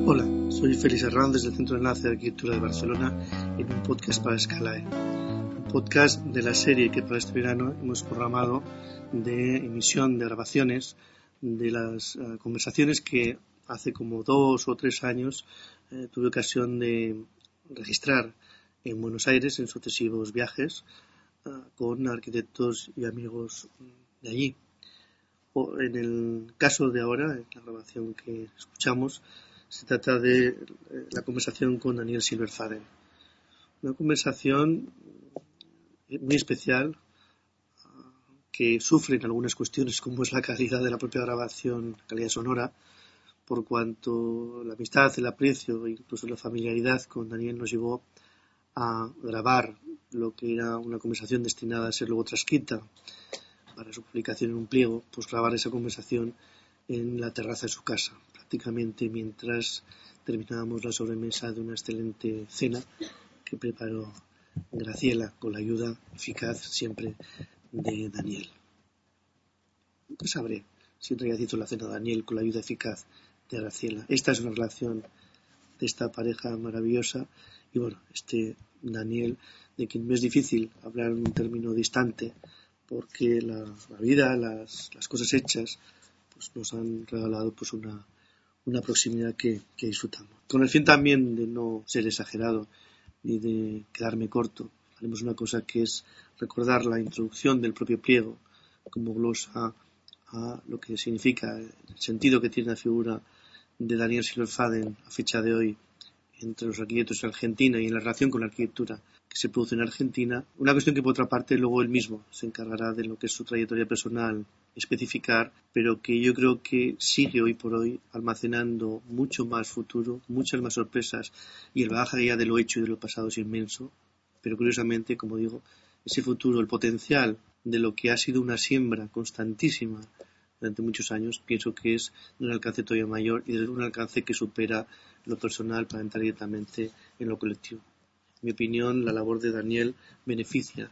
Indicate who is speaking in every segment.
Speaker 1: Hola, soy Félix Hernández del Centro de Enlace de Arquitectura de Barcelona en un podcast para Scalae, un podcast de la serie que para este verano hemos programado de emisión de grabaciones de las conversaciones que hace como 2 o 3 años tuve ocasión de registrar en Buenos Aires en sucesivos viajes con arquitectos y amigos de allí. En el caso de ahora, en la grabación que escuchamos, se trata de la conversación con Daniel Silverfaden. Una conversación muy especial que sufre en algunas cuestiones, como es la calidad de la propia grabación, la calidad sonora, por cuanto la amistad, el aprecio e incluso la familiaridad con Daniel nos llevó a grabar lo que era una conversación destinada a ser luego transcrita para su publicación en un pliego, pues grabar esa conversación en la terraza de su casa, prácticamente mientras terminábamos la sobremesa de una excelente cena que preparó Graciela con la ayuda eficaz siempre de Daniel. Nunca sabré si en realidad hizo la cena Daniel con la ayuda eficaz de Graciela. Esta es una relación de esta pareja maravillosa y bueno, este Daniel, de quien me es difícil hablar en un término distante porque la vida, las cosas hechas pues nos han regalado pues una proximidad que disfrutamos. Con el fin también de no ser exagerado ni de quedarme corto, haremos una cosa que es recordar la introducción del propio pliego como glosa a lo que significa el sentido que tiene la figura de Daniel Silverfaden a fecha de hoy entre los arquitectos en Argentina y en la relación con la arquitectura que se produce en Argentina. Una cuestión que por otra parte luego él mismo se encargará de lo que es su trayectoria personal especificar, pero que yo creo que sigue hoy por hoy almacenando mucho más futuro, muchas más sorpresas, y el bagaje ya de lo hecho y de lo pasado es inmenso, pero curiosamente, como digo, ese futuro, el potencial de lo que ha sido una siembra constantísima durante muchos años, pienso que es de un alcance todavía mayor y de un alcance que supera lo personal para entrar directamente en lo colectivo. En mi opinión, la labor de Daniel beneficia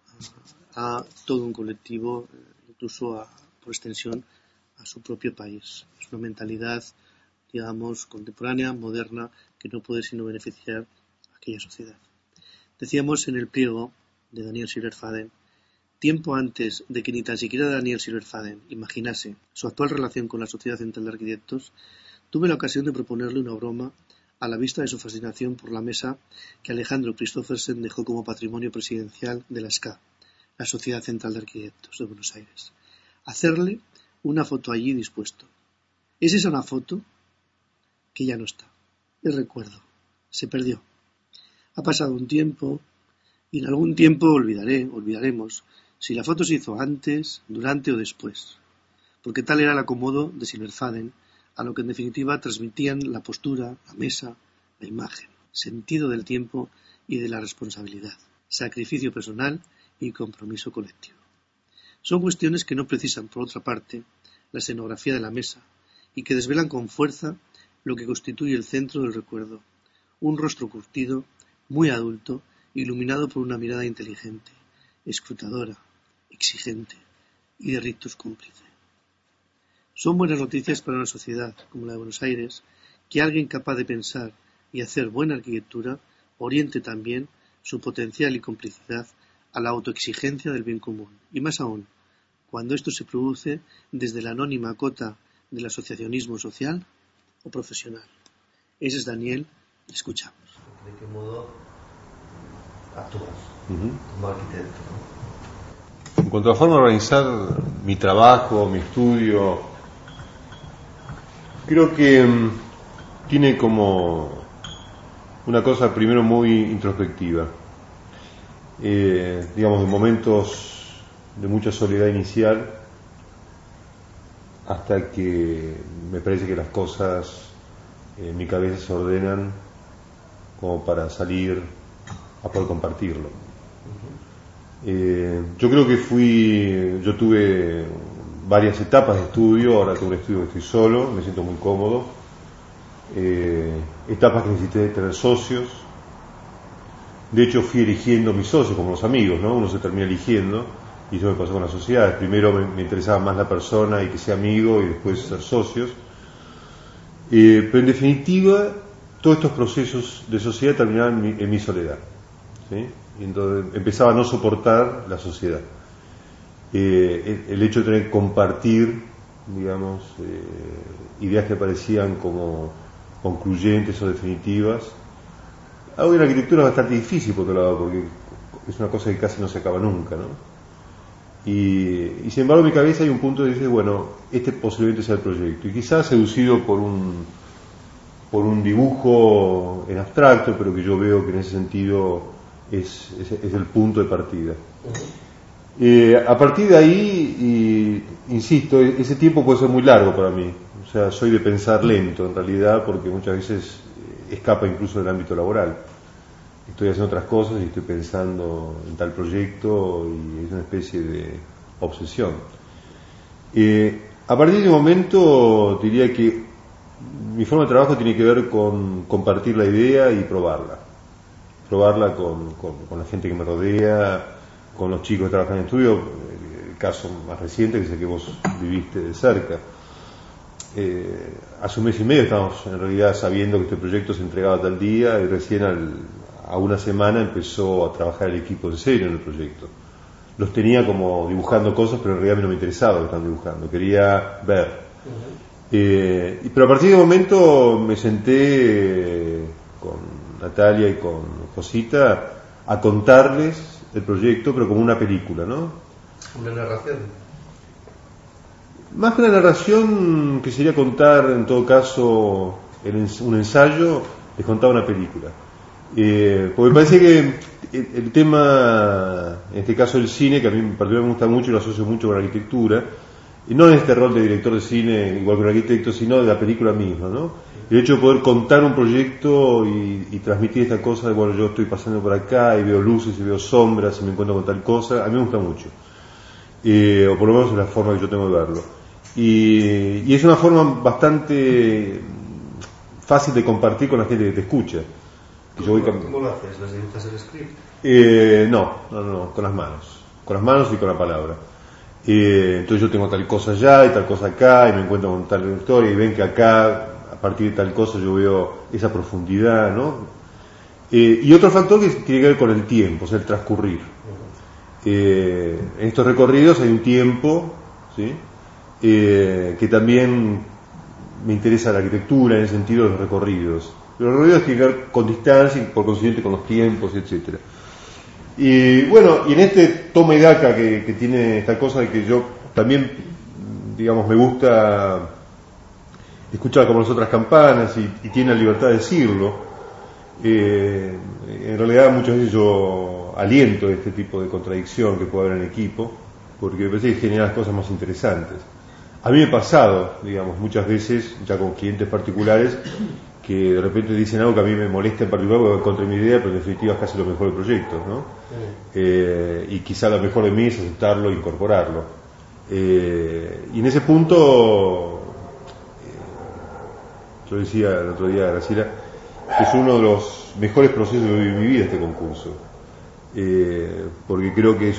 Speaker 1: a todo un colectivo, incluso por extensión a su propio país. Es una mentalidad, digamos, contemporánea, moderna, que no puede sino beneficiar a aquella sociedad. Decíamos en el pliego de Daniel Silverfaden, tiempo antes de que ni tan siquiera Daniel Silverfaden imaginase su actual relación con la Sociedad Central de Arquitectos, tuve la ocasión de proponerle una broma a la vista de su fascinación por la mesa que Alejandro Christophersen dejó como patrimonio presidencial de la SCA, la Sociedad Central de Arquitectos de Buenos Aires. Hacerle una foto allí dispuesto. ¿Es esa una foto? Que ya no está. El recuerdo. Se perdió. Ha pasado un tiempo y en algún tiempo olvidaremos si la foto se hizo antes, durante o después, porque tal era el acomodo de Silverfaden a lo que en definitiva transmitían la postura, la mesa, la imagen, sentido del tiempo y de la responsabilidad, sacrificio personal y compromiso colectivo. Son cuestiones que no precisan, por otra parte, la escenografía de la mesa y que desvelan con fuerza lo que constituye el centro del recuerdo, un rostro curtido, muy adulto, iluminado por una mirada inteligente, escrutadora, exigente y de rictus cómplice. Son buenas noticias para una sociedad como la de Buenos Aires que alguien capaz de pensar y hacer buena arquitectura oriente también su potencial y complicidad a la autoexigencia del bien común, y más aún, cuando esto se produce desde la anónima cota del asociacionismo social o profesional. Ese es Daniel, y escuchamos.
Speaker 2: ¿De qué modo actúas como arquitecto?
Speaker 3: En cuanto a la forma de organizar mi trabajo, mi estudio, creo que tiene como una cosa primero muy introspectiva. Digamos, de momentos de mucha soledad inicial hasta que me parece que las cosas en mi cabeza se ordenan como para salir a poder compartirlo. Yo creo que yo tuve varias etapas de estudio, ahora tengo un estudio que estoy solo, me siento muy cómodo, etapas que necesité tener socios. De hecho fui eligiendo mis socios como los amigos, ¿no? Uno se termina eligiendo, y eso me pasó con las sociedades. Primero me interesaba más la persona y que sea amigo, y después ser socios. Pero en definitiva, todos estos procesos de sociedad terminaban en mi soledad, ¿sí? Y entonces empezaba a no soportar la sociedad. El hecho de tener que compartir, digamos, ideas que parecían como concluyentes o definitivas. Algo en la arquitectura es bastante difícil por otro lado, porque es una cosa que casi no se acaba nunca, ¿no? Y sin embargo en mi cabeza hay un punto que dice, bueno, este posiblemente sea el proyecto. Y quizás seducido por un dibujo en abstracto, pero que yo veo que en ese sentido es el punto de partida. A partir de ahí, insisto, ese tiempo puede ser muy largo para mí. O sea, soy de pensar lento en realidad, porque muchas veces escapa incluso del ámbito laboral. Estoy haciendo otras cosas y estoy pensando en tal proyecto y es una especie de obsesión. A partir de un momento diría que mi forma de trabajo tiene que ver con compartir la idea y probarla con la gente que me rodea, con los chicos que trabajan en estudio, el caso más reciente que es el que vos viviste de cerca. Hace un mes y medio estábamos en realidad sabiendo que este proyecto se entregaba tal día y recién a una semana empezó a trabajar el equipo en serio en el proyecto. Los tenía como dibujando cosas, pero en realidad a mí no me interesaba lo que estaban dibujando, quería ver. Pero a partir de un momento me senté con Natalia y con Josita a contarles el proyecto, pero como una película, ¿no?
Speaker 2: Una narración.
Speaker 3: Más que una narración, que sería contar en todo caso un ensayo, les contaba una película. Porque me parece que el tema, en este caso el cine, que a mí particularmente me gusta mucho y lo asocio mucho con la arquitectura, y no en este rol de director de cine igual que un arquitecto, sino de la película misma, ¿no? El hecho de poder contar un proyecto y transmitir esta cosa de, bueno, yo estoy pasando por acá y veo luces y veo sombras y me encuentro con tal cosa, a mí me gusta mucho. O por lo menos es la forma que yo tengo de verlo. Y es una forma bastante fácil de compartir con la gente que te escucha.
Speaker 2: ¿Cómo lo haces? ¿Las dibujas el script?
Speaker 3: No, con las manos y con la palabra. Entonces yo tengo tal cosa allá y tal cosa acá y me encuentro con tal historia y ven que acá, a partir de tal cosa, yo veo esa profundidad, ¿no? Y otro factor que tiene que ver con el tiempo, o sea, el transcurrir. En estos recorridos hay un tiempo, ¿sí? Que también me interesa la arquitectura en el sentido de los recorridos. Los recorridos tienen que ver con distancia y por consiguiente con los tiempos, etcétera. Y bueno, y en este toma y daca que tiene esta cosa de que yo también, digamos, me gusta escuchar como las otras campanas y tiene la libertad de decirlo, en realidad muchas veces yo aliento este tipo de contradicción que puede haber en el equipo, porque me parece que genera las cosas más interesantes. A mí me ha pasado, digamos, muchas veces, ya con clientes particulares, que de repente dicen algo que a mí me molesta en particular porque va contra mi idea, pero en definitiva es casi lo mejor del proyecto, ¿no? Y quizá lo mejor de mí es aceptarlo e incorporarlo. Y en ese punto, yo decía el otro día a Graciela, que es uno de los mejores procesos que viví en mi vida este concurso. Porque creo que es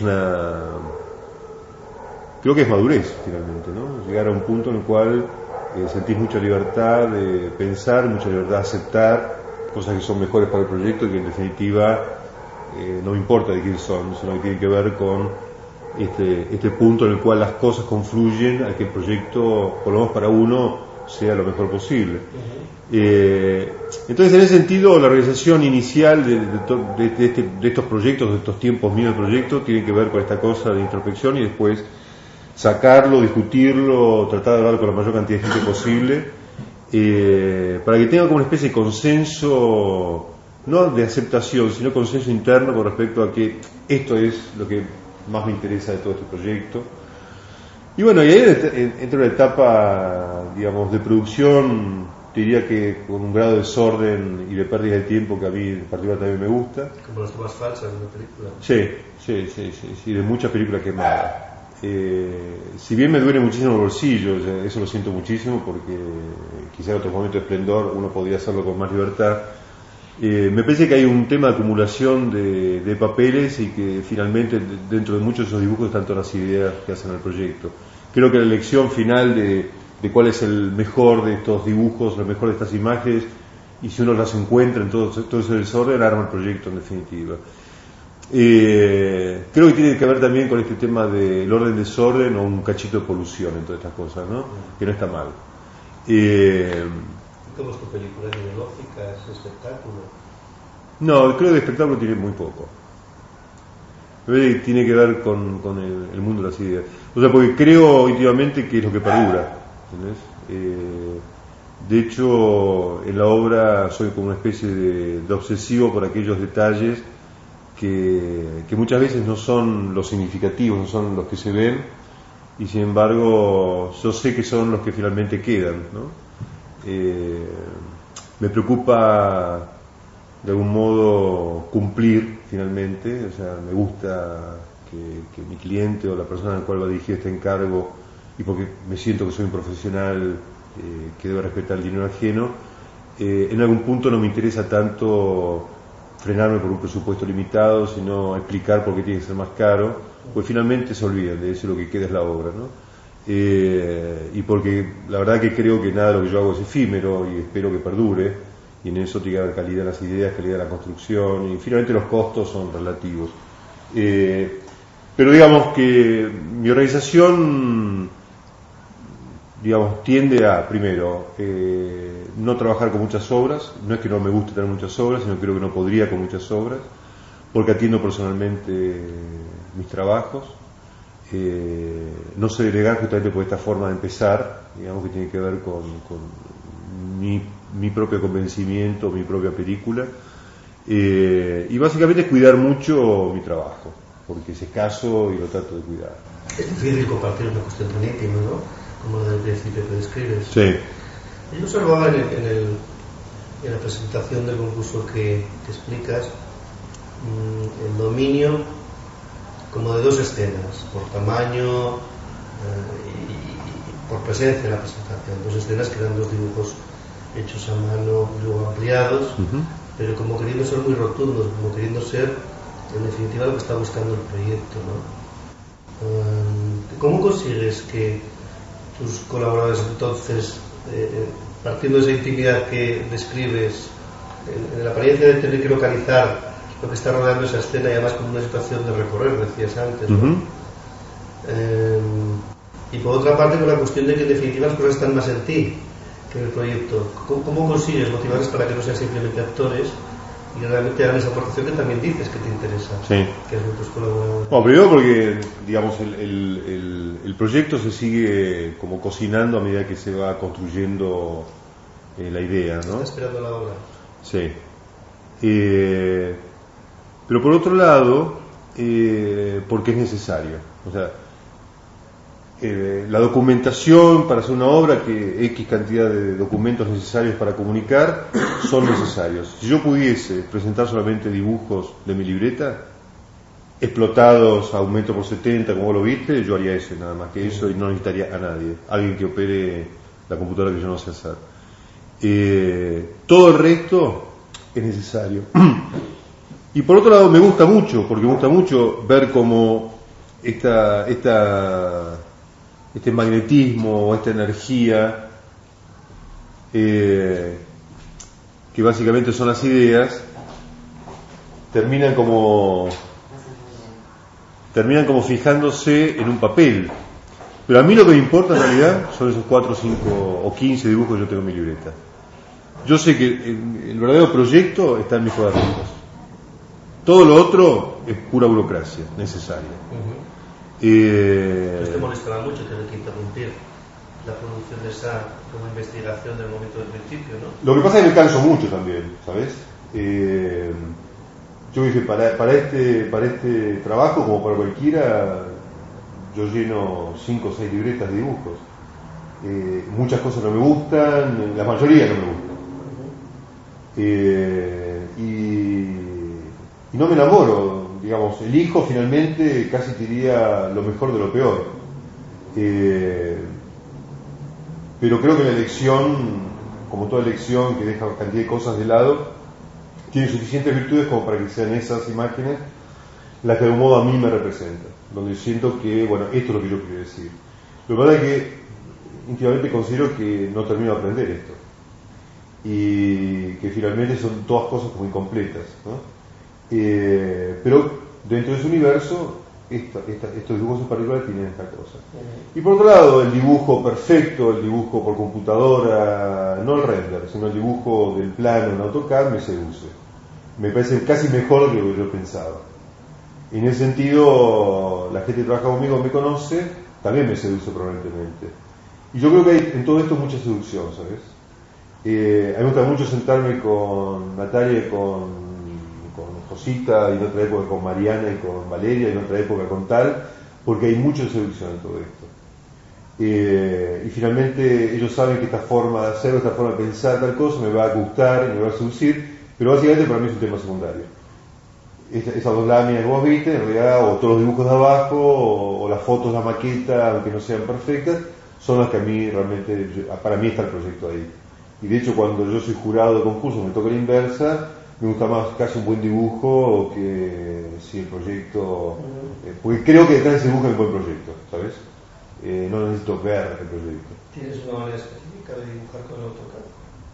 Speaker 3: madurez finalmente, ¿no? Llegar a un punto en el cual sentís mucha libertad de pensar, mucha libertad de aceptar cosas que son mejores para el proyecto y que en definitiva no me importa de quién son, sino que tienen que ver con este punto en el cual las cosas confluyen a que el proyecto, por lo menos para uno, sea lo mejor posible. Entonces, en ese sentido, la organización inicial de estos proyectos, de estos tiempos míos de proyecto, tiene que ver con esta cosa de introspección y después sacarlo, discutirlo, tratar de hablar con la mayor cantidad de gente posible, para que tenga como una especie de consenso, no de aceptación, sino consenso interno con respecto a que esto es lo que más me interesa de todo este proyecto. Y bueno, y ahí entra una etapa, digamos, de producción, diría que con un grado de desorden y de pérdida de tiempo que a mí en particular también me gusta.
Speaker 2: Como las tomas falsas de una película.
Speaker 3: Sí, de muchas películas quemadas. Si bien me duele muchísimo el bolsillo, eso lo siento muchísimo porque quizá en otros momentos de esplendor uno podría hacerlo con más libertad, me parece que hay un tema de acumulación de papeles y que finalmente dentro de muchos de esos dibujos están todas las ideas que hacen al proyecto. Creo que la elección final de de cuál es el mejor de estos dibujos, lo mejor de estas imágenes, y si uno las encuentra en todo ese desorden, arma el proyecto en definitiva. Creo que tiene que ver también con este tema del orden-desorden o un cachito de polución en todas estas cosas, ¿no? Que no está mal.
Speaker 1: ¿Cómo es tu película? ¿Es ideológica? ¿Es espectáculo?
Speaker 3: No, creo que el espectáculo tiene muy poco. Tiene que ver con el mundo de las ideas. O sea, porque creo íntimamente que es lo que perdura, ¿entendés? De hecho, en la obra soy como una especie de obsesivo por aquellos detalles que muchas veces no son los significativos, no son los que se ven, y sin embargo yo sé que son los que finalmente quedan, ¿no? Me preocupa de algún modo cumplir finalmente, o sea, me gusta que mi cliente o la persona a la cual va a dirigir este encargo, y porque me siento que soy un profesional que debe respetar el dinero ajeno, en algún punto no me interesa tanto frenarme por un presupuesto limitado, sino explicar por qué tiene que ser más caro, pues finalmente se olvidan de eso, lo que queda es la obra, ¿no? Y porque la verdad que creo que nada de lo que yo hago es efímero y espero que perdure, y en eso tiene que haber calidad en las ideas, calidad en la construcción, y finalmente los costos son relativos. Pero digamos que mi organización, digamos, tiende a, primero, no trabajar con muchas obras. No es que no me guste tener muchas obras, sino creo que no podría con muchas obras, porque atiendo personalmente mis trabajos. No sé delegar justamente por esta forma de empezar, digamos, que tiene que ver con mi propio convencimiento, mi propia película, y básicamente es cuidar mucho mi trabajo, porque es escaso y lo trato de cuidar.
Speaker 1: Es difícil compartir una cuestión tan íntima, ¿no? Como la del principio que describes.
Speaker 3: Sí.
Speaker 1: Yo observaba en la presentación del concurso que explicas el dominio como de dos escenas, por tamaño y por presencia en la presentación. Dos escenas que eran dos dibujos hechos a mano, luego ampliados, pero como queriendo ser muy rotundos, como queriendo ser, en definitiva, lo que está buscando el proyecto, ¿no? ¿Cómo consigues que tus colaboradores entonces, partiendo de esa intimidad que describes, en la apariencia de tener que localizar lo que está rodeando esa escena, y además como una situación de recorrer, decías antes, ¿no? Y por otra parte con la cuestión de que en definitiva las cosas están más en ti que en el proyecto? ¿Cómo consigues motivarles para que no sean simplemente actores y realmente hagan esa aportación que también dices que te interesa?
Speaker 3: Sí.
Speaker 1: Que es tus colaboradores.
Speaker 3: Bueno, primero porque, digamos, el proyecto se sigue como cocinando a medida que se va construyendo la idea, ¿no?
Speaker 1: Está esperando la obra.
Speaker 3: Sí. Pero por otro lado, porque es necesario. O sea, la documentación para hacer una obra, que X cantidad de documentos necesarios para comunicar, son necesarios. Si yo pudiese presentar solamente dibujos de mi libreta, explotados a 1,70 m, como lo viste, yo haría eso, nada más que eso, y no necesitaría a nadie, alguien que opere la computadora que yo no sé hacer. Todo el resto es necesario. Y por otro lado me gusta mucho, porque me gusta mucho ver cómo este magnetismo o esta energía, que básicamente son las ideas, terminan como fijándose en un papel. Pero a mí lo que me importa en realidad son esos 4, 5 o 15 dibujos que yo tengo en mi libreta. Yo sé que el verdadero proyecto está en mis cuadernos. Todo lo otro es pura burocracia necesaria.
Speaker 1: Entonces te molestará mucho tener que interrumpir la producción de esa como investigación del momento del principio, ¿no?
Speaker 3: Lo que pasa es que me canso mucho también, ¿sabes? Yo dije, para este trabajo, como para cualquiera, yo lleno 5 o 6 libretas de dibujos. Muchas cosas no me gustan, la mayoría no me gustan. Y no me enamoro, digamos, elijo finalmente, casi diría, lo mejor de lo peor. Pero creo que la elección, como toda elección que deja cantidad de cosas de lado, tiene suficientes virtudes como para que sean esas imágenes las que de algún modo a mí me representan, donde siento que, bueno, esto es lo que yo quiero decir. Lo verdad es que íntimamente considero que no termino de aprender esto y que finalmente son todas cosas muy completas, ¿no? Pero dentro de su universo estos dibujos en particular tienen esta cosa. Y por otro lado, el dibujo perfecto, el dibujo por computadora, no el render, sino el dibujo del plano en AutoCAD me seduce. Me parece casi mejor de lo que yo pensaba. En ese sentido, la gente que trabaja conmigo me conoce, también me seduce permanentemente. Y yo creo que hay en todo esto mucha seducción, ¿sabes? A mí me gusta mucho sentarme con Natalia y con Josita, y en otra época con Mariana y con Valeria, y en otra época con tal, porque hay mucha seducción en todo esto. Y finalmente ellos saben que esta forma de hacerlo, esta forma de pensar tal cosa me va a gustar y me va a seducir, pero básicamente para mí es un tema secundario. Esas dos láminas que vos viste, en realidad, o todos los dibujos de abajo, o las fotos, la maqueta, aunque no sean perfectas, son las que a mí realmente, para mí está el proyecto ahí. Y de hecho, cuando yo soy jurado de concurso, me toca la inversa, me gusta más casi un buen dibujo que si el proyecto, porque creo que detrás de ese dibujo hay un buen proyecto, ¿sabes? No necesito ver el proyecto.
Speaker 1: ¿Tienes una manera específica de dibujar con el AutoCAD?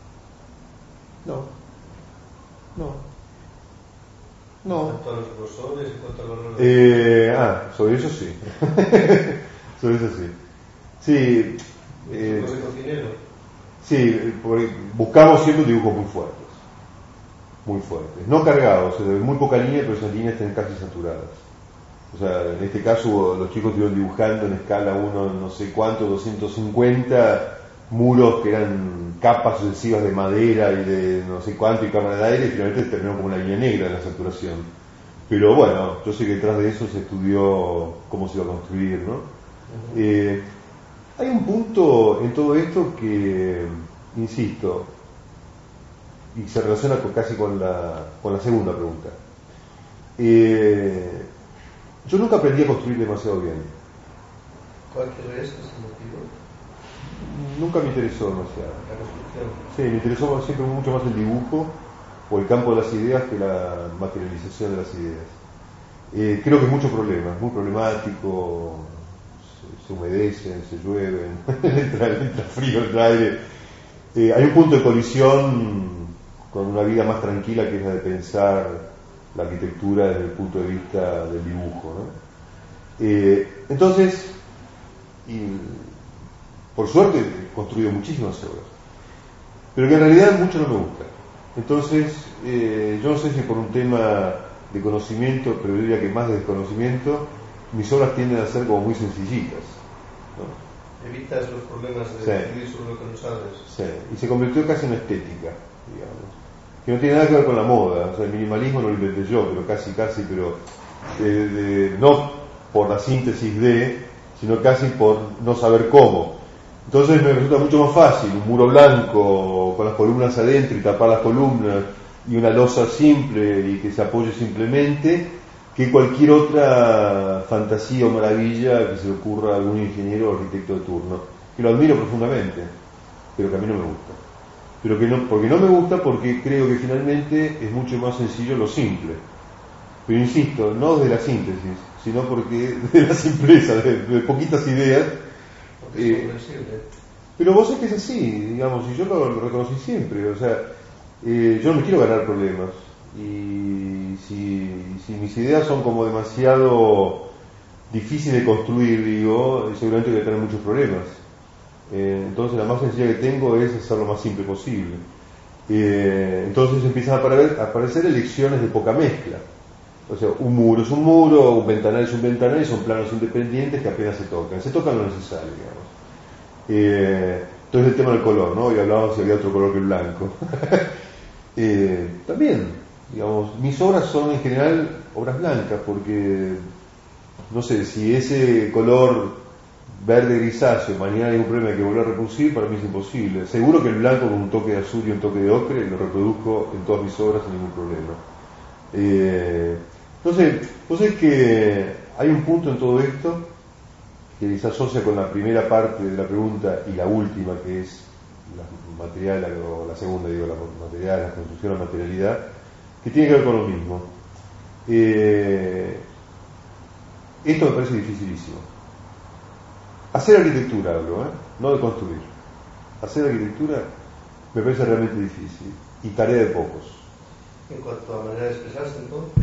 Speaker 3: No.
Speaker 1: ¿En cuanto a los grosores, en cuanto a los
Speaker 3: sobre eso sí. Sobre eso sí. Sí.
Speaker 1: ¿de cocinero?
Speaker 3: Sí, buscamos siempre dibujos muy fuertes, no cargados, muy poca línea, pero esas líneas están casi saturadas. O sea, en este caso los chicos estuvieron dibujando en escala 1, no sé cuánto, 250 muros que eran capas sucesivas de madera y de no sé cuánto y cámara de aire, y finalmente terminó como una línea negra en la saturación. Pero bueno, yo sé que detrás de eso se estudió cómo se iba a construir, ¿no? Hay un punto en todo esto que, insisto, y se relaciona casi con la segunda pregunta. Yo nunca aprendí a construir demasiado bien.
Speaker 1: ¿Cuál crees que es el motivo?
Speaker 3: Nunca me interesó demasiado.
Speaker 1: La construcción.
Speaker 3: Sí, me interesó siempre mucho más el dibujo o el campo de las ideas que la materialización de las ideas. Creo que hay muchos problemas, muy problemático, se humedecen, se llueven, entra frío, entra aire. Hay un punto de colisión con una vida más tranquila que es la de pensar la arquitectura desde el punto de vista del dibujo, ¿no? Entonces, por suerte he construido muchísimas obras, pero que en realidad mucho no me gusta. Entonces, yo no sé si por un tema de conocimiento, pero yo diría que más de desconocimiento, mis obras tienden a ser como muy sencillitas, ¿no?
Speaker 1: Evitas los problemas de escribir sobre lo que no sabes.
Speaker 3: Sí, y se convirtió casi en estética, digamos, que no tiene nada que ver con la moda. O sea, el minimalismo no lo inventé yo, pero casi, pero no por la síntesis sino casi por no saber cómo. Entonces me resulta mucho más fácil un muro blanco con las columnas adentro y tapar las columnas y una losa simple y que se apoye simplemente que cualquier otra fantasía o maravilla que se le ocurra a algún ingeniero o arquitecto de turno, que lo admiro profundamente, pero que a mí no me gusta. Pero que no, porque no me gusta, porque creo que finalmente es mucho más sencillo lo simple. Pero insisto, no desde la síntesis, sino porque de la simpleza, de poquitas ideas. Pero vos sabés que es así, digamos, y yo lo reconocí siempre. O sea, yo no quiero ganar problemas. Y si mis ideas son como demasiado difíciles de construir, digo, seguramente voy a tener muchos problemas. Entonces la más sencilla que tengo es hacer lo más simple posible. Entonces empiezan a aparecer elecciones de poca mezcla. O sea, un muro es un muro, un ventanal es un ventanal, y son planos independientes que apenas se tocan lo necesario, digamos. Entonces el tema del color, ¿no? Hoy hablábamos si había otro color que el blanco. También, digamos, mis obras son en general obras blancas, porque no sé, si ese color verde grisáceo mañana hay un problema que volver a reproducir, para mí es imposible. Seguro que el blanco con un toque de azul y un toque de ocre lo reproduzco en todas mis obras sin ningún problema. Entonces es que hay un punto en todo esto que se asocia con la primera parte de la pregunta y la última, que es la material, o la segunda, digo, la material, la construcción, la materialidad, que tiene que ver con lo mismo. Esto me parece dificilísimo. Hacer arquitectura hablo, no de construir. Hacer arquitectura me parece realmente difícil y tarea de pocos.
Speaker 2: En cuanto a manera de expresarse, entonces.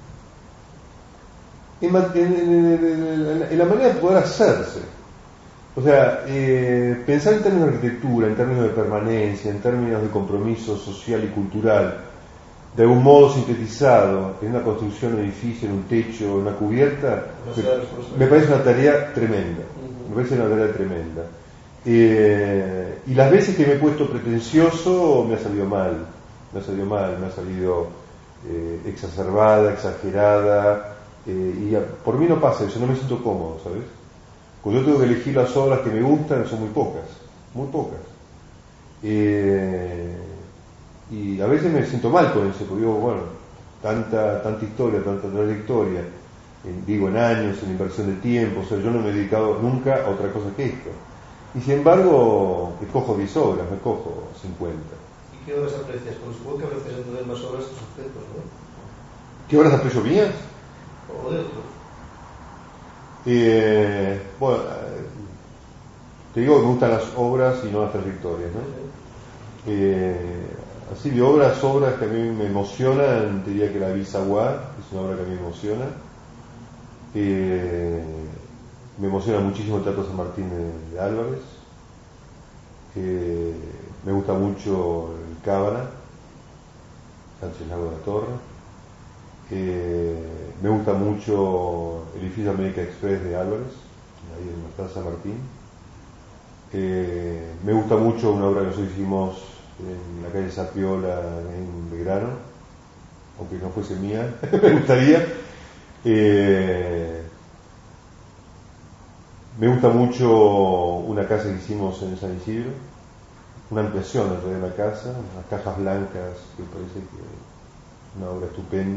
Speaker 3: En la manera de poder hacerse. O sea, pensar en términos de arquitectura, en términos de permanencia, en términos de compromiso social y cultural, de algún modo sintetizado en una construcción, un edificio, en un techo, en una cubierta, me parece una tarea tremenda. Me parece una tarea tremenda. Y las veces que me he puesto pretencioso me ha salido mal. Me ha salido exacerbada, exagerada. Y por mí no pasa eso, no me siento cómodo, ¿sabes? Cuando yo tengo que elegir las obras que me gustan, son muy pocas. Y a veces me siento mal con eso, porque digo, bueno, tanta historia, tanta trayectoria, en años, en inversión de tiempo, o sea, yo no me he dedicado nunca a otra cosa que esto. Y sin embargo, escojo 10 obras, no escojo 50.
Speaker 2: ¿Y qué obras aprecias? Pues supongo que aprecias entonces más obras que sujetos, ¿no?
Speaker 3: ¿Qué obras aprecio mías?
Speaker 2: O de otros.
Speaker 3: Bueno, te digo que me gustan las obras y no las trayectorias, ¿no? Así de obras que a mí me emocionan, te diría que la Bisaguá es una obra que a mí me emociona. Me emociona muchísimo el Teatro San Martín de Álvarez. Me gusta mucho el Cábala, Sánchez Lago de la Torre. Me gusta mucho el edificio América Express de Álvarez, ahí en la Plaza San Martín. Me gusta mucho una obra que nosotros hicimos en la calle Zapiola en Belgrano, aunque no fuese mía, me gustaría. Me gusta mucho una casa que hicimos en San Isidro, una ampliación en realidad de la casa, unas cajas blancas que me parece que es una obra estupenda.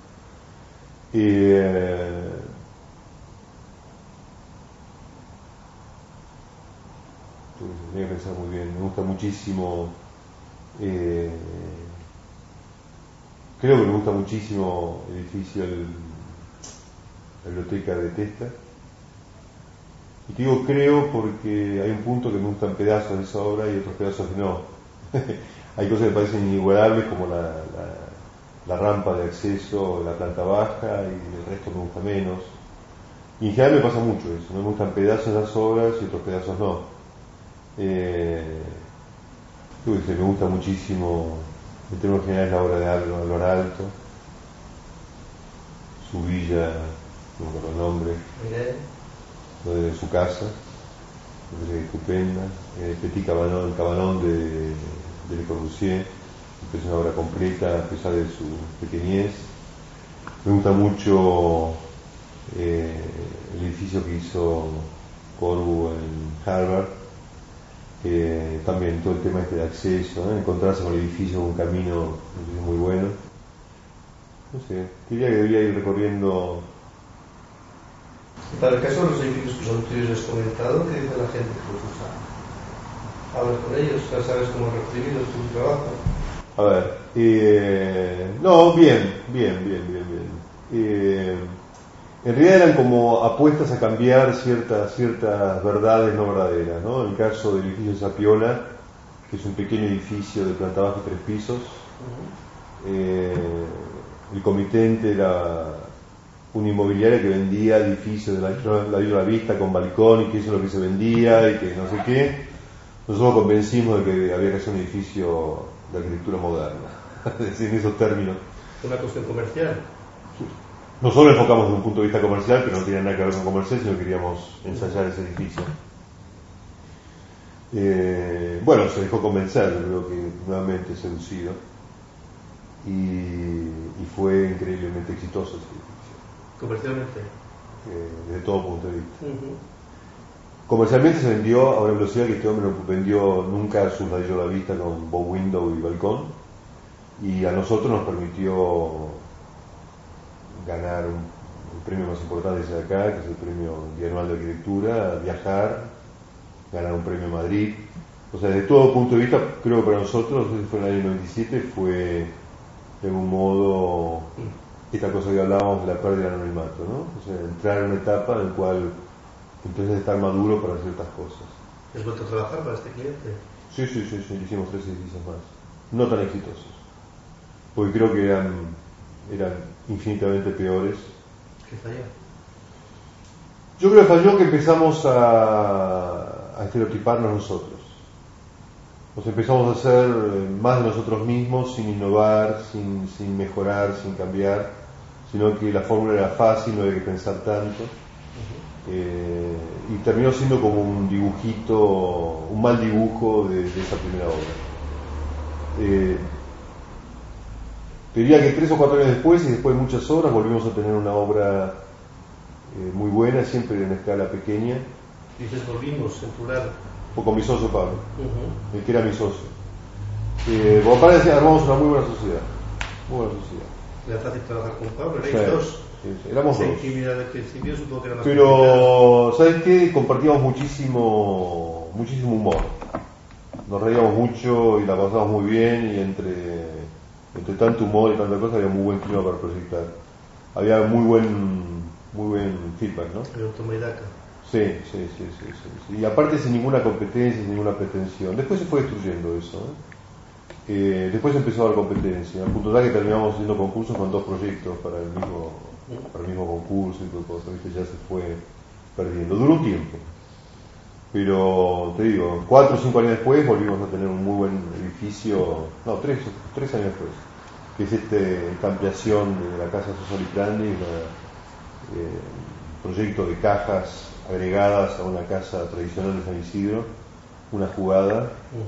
Speaker 3: Tenía que pensar muy bien, me gusta muchísimo, creo que me gusta muchísimo el edificio, la biblioteca de Testa. Y te digo creo porque hay un punto que me gustan pedazos de esa obra y otros pedazos que no. Hay cosas que me parecen inigualables como la rampa de acceso, la planta baja, y el resto me gusta menos. Y en general me pasa mucho eso, me gustan pedazos de las obras y otros pedazos no. Me gusta muchísimo, en términos generales, la obra de Álvaro Alto, su villa, no me acuerdo el nombre, lo de su casa, me parece estupenda. Petit Cabanon, el Cabanon de Le Corbusier, que es una obra completa a pesar de su pequeñez. Me gusta mucho el edificio que hizo Corbu en Harvard, también todo el tema de acceso, encontrarse con el edificio, con un camino muy bueno. No sé, diría que debería ir recorriendo.
Speaker 2: Para el caso de los edificios que son tuyos has comentado, ¿qué dice la gente que los usa? ¿Hablas con ellos? ¿Ya sabes cómo recibir tu trabajo?
Speaker 3: A ver, no, bien. En realidad eran como apuestas a cambiar ciertas verdades no verdaderas, ¿no? En el caso del edificio Zapiola, que es un pequeño edificio de planta baja y 3 pisos, el comitente era una inmobiliaria que vendía edificios de la Isla Vista con balcón y que eso es lo que se vendía y que no sé qué. Nosotros convencimos de que había que hacer un edificio de arquitectura moderna, es decir, en esos términos.
Speaker 2: ¿Una cuestión comercial?
Speaker 3: Nosotros enfocamos desde un punto de vista comercial, pero no tenía nada que ver con comercial, sino que queríamos ensayar ese edificio. Bueno, se dejó convencer, yo creo que nuevamente seducido, y fue increíblemente exitoso ese edificio.
Speaker 2: ¿Comercialmente?
Speaker 3: Desde todo punto de vista. Comercialmente se vendió a una velocidad que este hombre no vendió nunca sus ladrillos a la vista con bow window y balcón, y a nosotros nos permitió ganar el premio más importante de acá, que es el premio bianual de arquitectura, viajar, ganar un premio en Madrid. O sea, desde todo punto de vista, creo que para nosotros, no sé si fue en el año 97, fue de algún modo esta cosa que hablábamos de la pérdida del anonimato, ¿no? O sea, entrar en una etapa en la cual Entonces estar maduro para ciertas cosas.
Speaker 1: ¿Has vuelto a trabajar para este cliente?
Speaker 3: Sí, hicimos 3 edificios más. No tan exitosos. Porque creo que eran infinitamente peores.
Speaker 1: ¿Qué falló?
Speaker 3: Yo creo que falló que empezamos a estereotiparnos nosotros. Nos empezamos a hacer más de nosotros mismos, sin innovar, sin mejorar, sin cambiar, sino que la fórmula era fácil, no había que pensar tanto. Y terminó siendo como un dibujito, un mal dibujo de esa primera obra. Te diría que 3 o 4 años después, y después de muchas obras, volvimos a tener una obra muy buena, siempre en escala pequeña.
Speaker 1: Dices volvimos, en plural.
Speaker 3: O con mi socio Pablo, el que era mi socio. Por aparte decía, armamos una muy buena sociedad. Muy buena sociedad.
Speaker 1: ¿Era fácil trabajar con Pablo? ¿Erais dos?
Speaker 3: Sí, éramos dos.
Speaker 1: Intimidad del principio supongo que era más
Speaker 3: Pero,
Speaker 1: complicado.
Speaker 3: ¿sabes qué? Compartíamos muchísimo humor. Nos reíamos mucho y la pasábamos muy bien, y entre tanto humor y tanta cosa había muy buen clima para proyectar. Había muy buen feedback, ¿no?
Speaker 1: Pero toma y daca.
Speaker 3: Sí. Y aparte sin ninguna competencia, sin ninguna pretensión. Después se fue destruyendo eso, ¿eh? Después empezó a haber competencia, al punto tal que terminamos haciendo concursos con 2 proyectos para el mismo concurso y todo eso, ¿viste? Ya se fue perdiendo. Duró un tiempo, pero te digo, 4 o 5 años después volvimos a tener un muy buen edificio, no, 3 años después, que es esta ampliación de la casa Sosa Liprandi, proyecto de cajas agregadas a una casa tradicional de San Isidro, una jugada.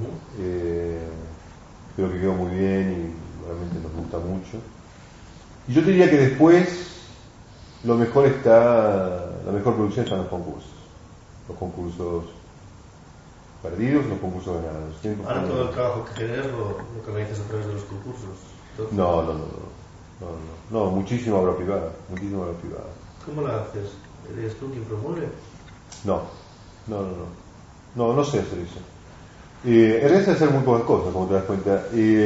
Speaker 3: Creo que quedó muy bien y realmente nos gusta mucho. Y yo te diría que después la mejor producción está en los concursos perdidos, los concursos ganados.
Speaker 1: Ahora todo el trabajo que generas lo organizas a través de los concursos.
Speaker 3: No, muchísima obra privada.
Speaker 1: ¿Cómo la haces? ¿Eres tú quien promueve?
Speaker 3: No sé hacer eso. En realidad sé hacer muy pocas cosas, como te das cuenta.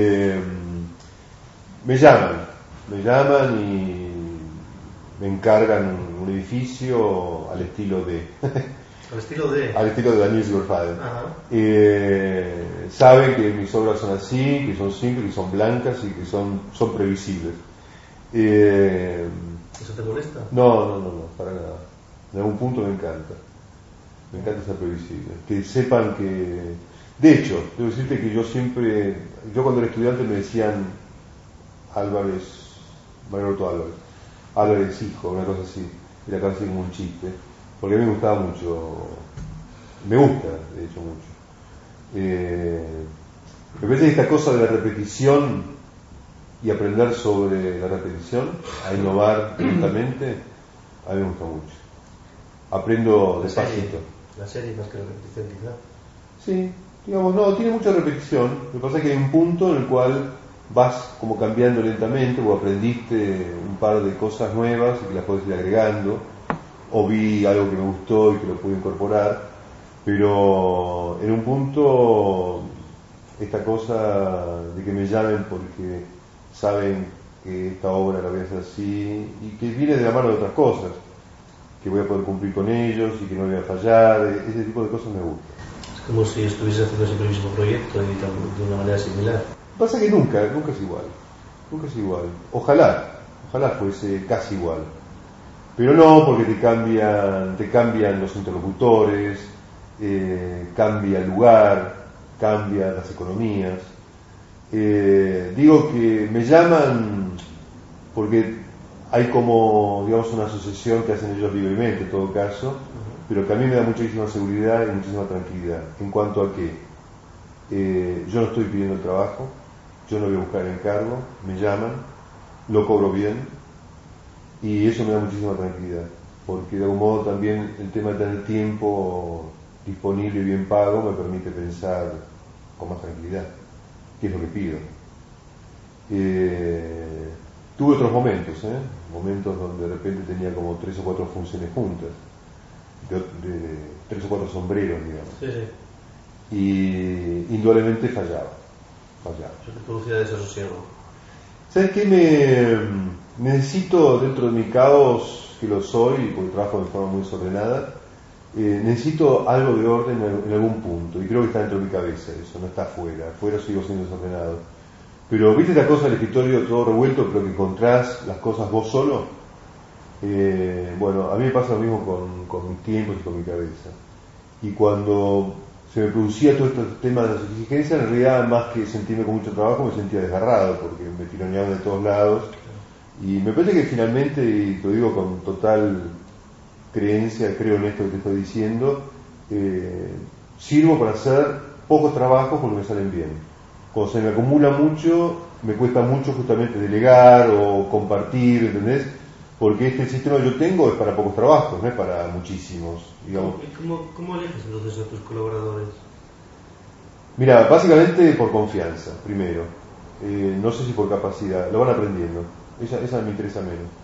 Speaker 3: Me llaman y me encargan un edificio al estilo de Daniel Silverfaden. Saben que mis obras son así, que son simples, que son blancas y que son previsibles.
Speaker 1: ¿Eso te molesta?
Speaker 3: No, para nada. En algún punto me encanta ser previsible, que sepan que... De hecho, debo decirte que yo cuando era estudiante me decían Álvarez hijo, una cosa así, era casi como un chiste, porque a mí me gustaba mucho, me gusta de hecho mucho. Me parece que esta cosa de la repetición y aprender sobre la repetición, a innovar lentamente, a mí me gusta mucho. Aprendo despacito.
Speaker 1: La serie más que la repetición quizá.
Speaker 3: Sí, digamos, no, tiene mucha repetición. Lo que pasa es que hay un punto en el cual vas como cambiando lentamente, o aprendiste un par de cosas nuevas y que las podés ir agregando, o vi algo que me gustó y que lo pude incorporar, pero en un punto esta cosa de que me llamen porque saben que esta obra la voy a hacer así y que viene de la mano de otras cosas, que voy a poder cumplir con ellos y que no voy a fallar, ese tipo de cosas me gusta.
Speaker 1: Es como si estuviese haciendo siempre el mismo proyecto y de una manera similar.
Speaker 3: Pasa que nunca es igual. Ojalá fuese casi igual, pero no, porque te cambian los interlocutores, cambia el lugar, cambian las economías. Digo que me llaman porque hay como, digamos, una asociación que hacen ellos libremente en todo caso, pero que a mí me da muchísima seguridad y muchísima tranquilidad en cuanto a que yo no estoy pidiendo el trabajo, yo no voy a buscar el encargo, me llaman, lo cobro bien y eso me da muchísima tranquilidad, porque de algún modo también el tema de tener tiempo disponible y bien pago me permite pensar con más tranquilidad qué es lo que pido. Tuve otros momentos donde de repente tenía como 3 o 4 funciones juntas, de 3 o 4 sombreros, digamos.
Speaker 1: Sí.
Speaker 3: Y indudablemente fallaba.
Speaker 1: Eso te producía desasosiego.
Speaker 3: ¿Sabes qué? Necesito, dentro de mi caos, que lo soy, porque trabajo de forma muy desordenada, necesito algo de orden en algún punto, y creo que está dentro de mi cabeza eso, no está afuera. Afuera sigo siendo desordenado. Pero viste esta cosa del escritorio todo revuelto, pero que encontrás las cosas vos solo. Bueno, a mí me pasa lo mismo con mis tiempos y con mi cabeza. Y cuando se me producía todo este tema de las exigencias, en realidad más que sentirme con mucho trabajo, me sentía desgarrado, porque me tironeaban de todos lados. Y me parece que finalmente, y lo digo con total creencia, creo en esto que te estoy diciendo, sirvo para hacer pocos trabajos porque me salen bien. Cuando se me acumula mucho, me cuesta mucho justamente delegar o compartir, ¿entendés? Porque este sistema que yo tengo es para pocos trabajos, no es para muchísimos, digamos.
Speaker 2: ¿Cómo eliges entonces a tus colaboradores?
Speaker 3: Mira, básicamente por confianza, primero. No sé si por capacidad, lo van aprendiendo. Esa me interesa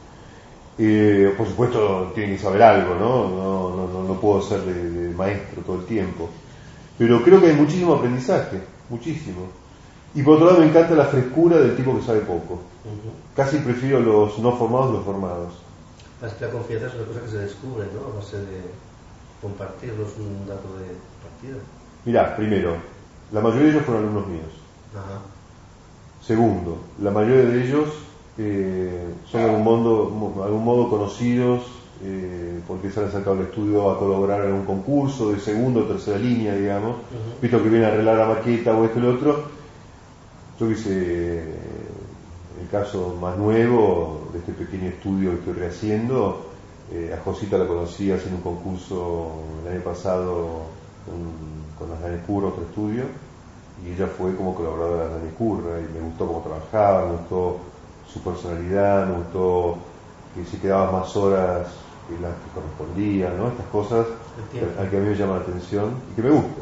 Speaker 3: menos. Por supuesto, tienen que saber algo, ¿no? No puedo ser de maestro todo el tiempo. Pero creo que hay muchísimo aprendizaje, muchísimo. Y por otro lado me encanta la frescura del tipo que sabe poco. Casi prefiero los no formados que los formados.
Speaker 2: La confianza es una cosa que se descubre, ¿no? A base de compartirlos un dato de partida.
Speaker 3: Mirá, primero, la mayoría de ellos fueron alumnos míos.
Speaker 2: Ajá.
Speaker 3: Segundo, la mayoría de ellos son de algún modo conocidos porque se han acercado al estudio a colaborar en un concurso de segunda o tercera línea, digamos. Visto que viene a arreglar la maqueta o esto y lo otro. Yo que sé, el caso más nuevo de este pequeño estudio que estoy rehaciendo, a Josita la conocí haciendo un concurso el año pasado con las Danecurra, otro estudio, y ella fue como colaboradora de las Danecurra, y me gustó cómo trabajaba, me gustó su personalidad, me gustó que se quedaba más horas que las que correspondían, ¿no? Estas cosas al que a mí me llama la atención y que me gusta.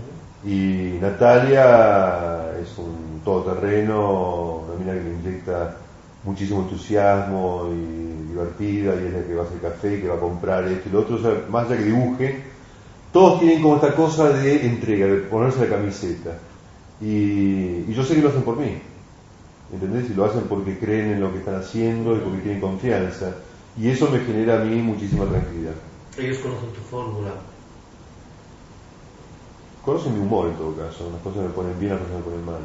Speaker 3: Y Natalia es un todoterreno, una mina que le inyecta muchísimo entusiasmo y divertida, y es la que va a hacer café, que va a comprar esto y lo otro. O sea, más allá que dibuje, todos tienen como esta cosa de entrega, de ponerse la camiseta. Y yo sé que lo hacen por mí, ¿entendés? Y lo hacen porque creen en lo que están haciendo y porque tienen confianza. Y eso me genera a mí muchísima tranquilidad.
Speaker 2: Ellos conocen tu fórmula.
Speaker 3: Conocen mi humor en todo caso, las cosas me ponen bien, las cosas me ponen mal.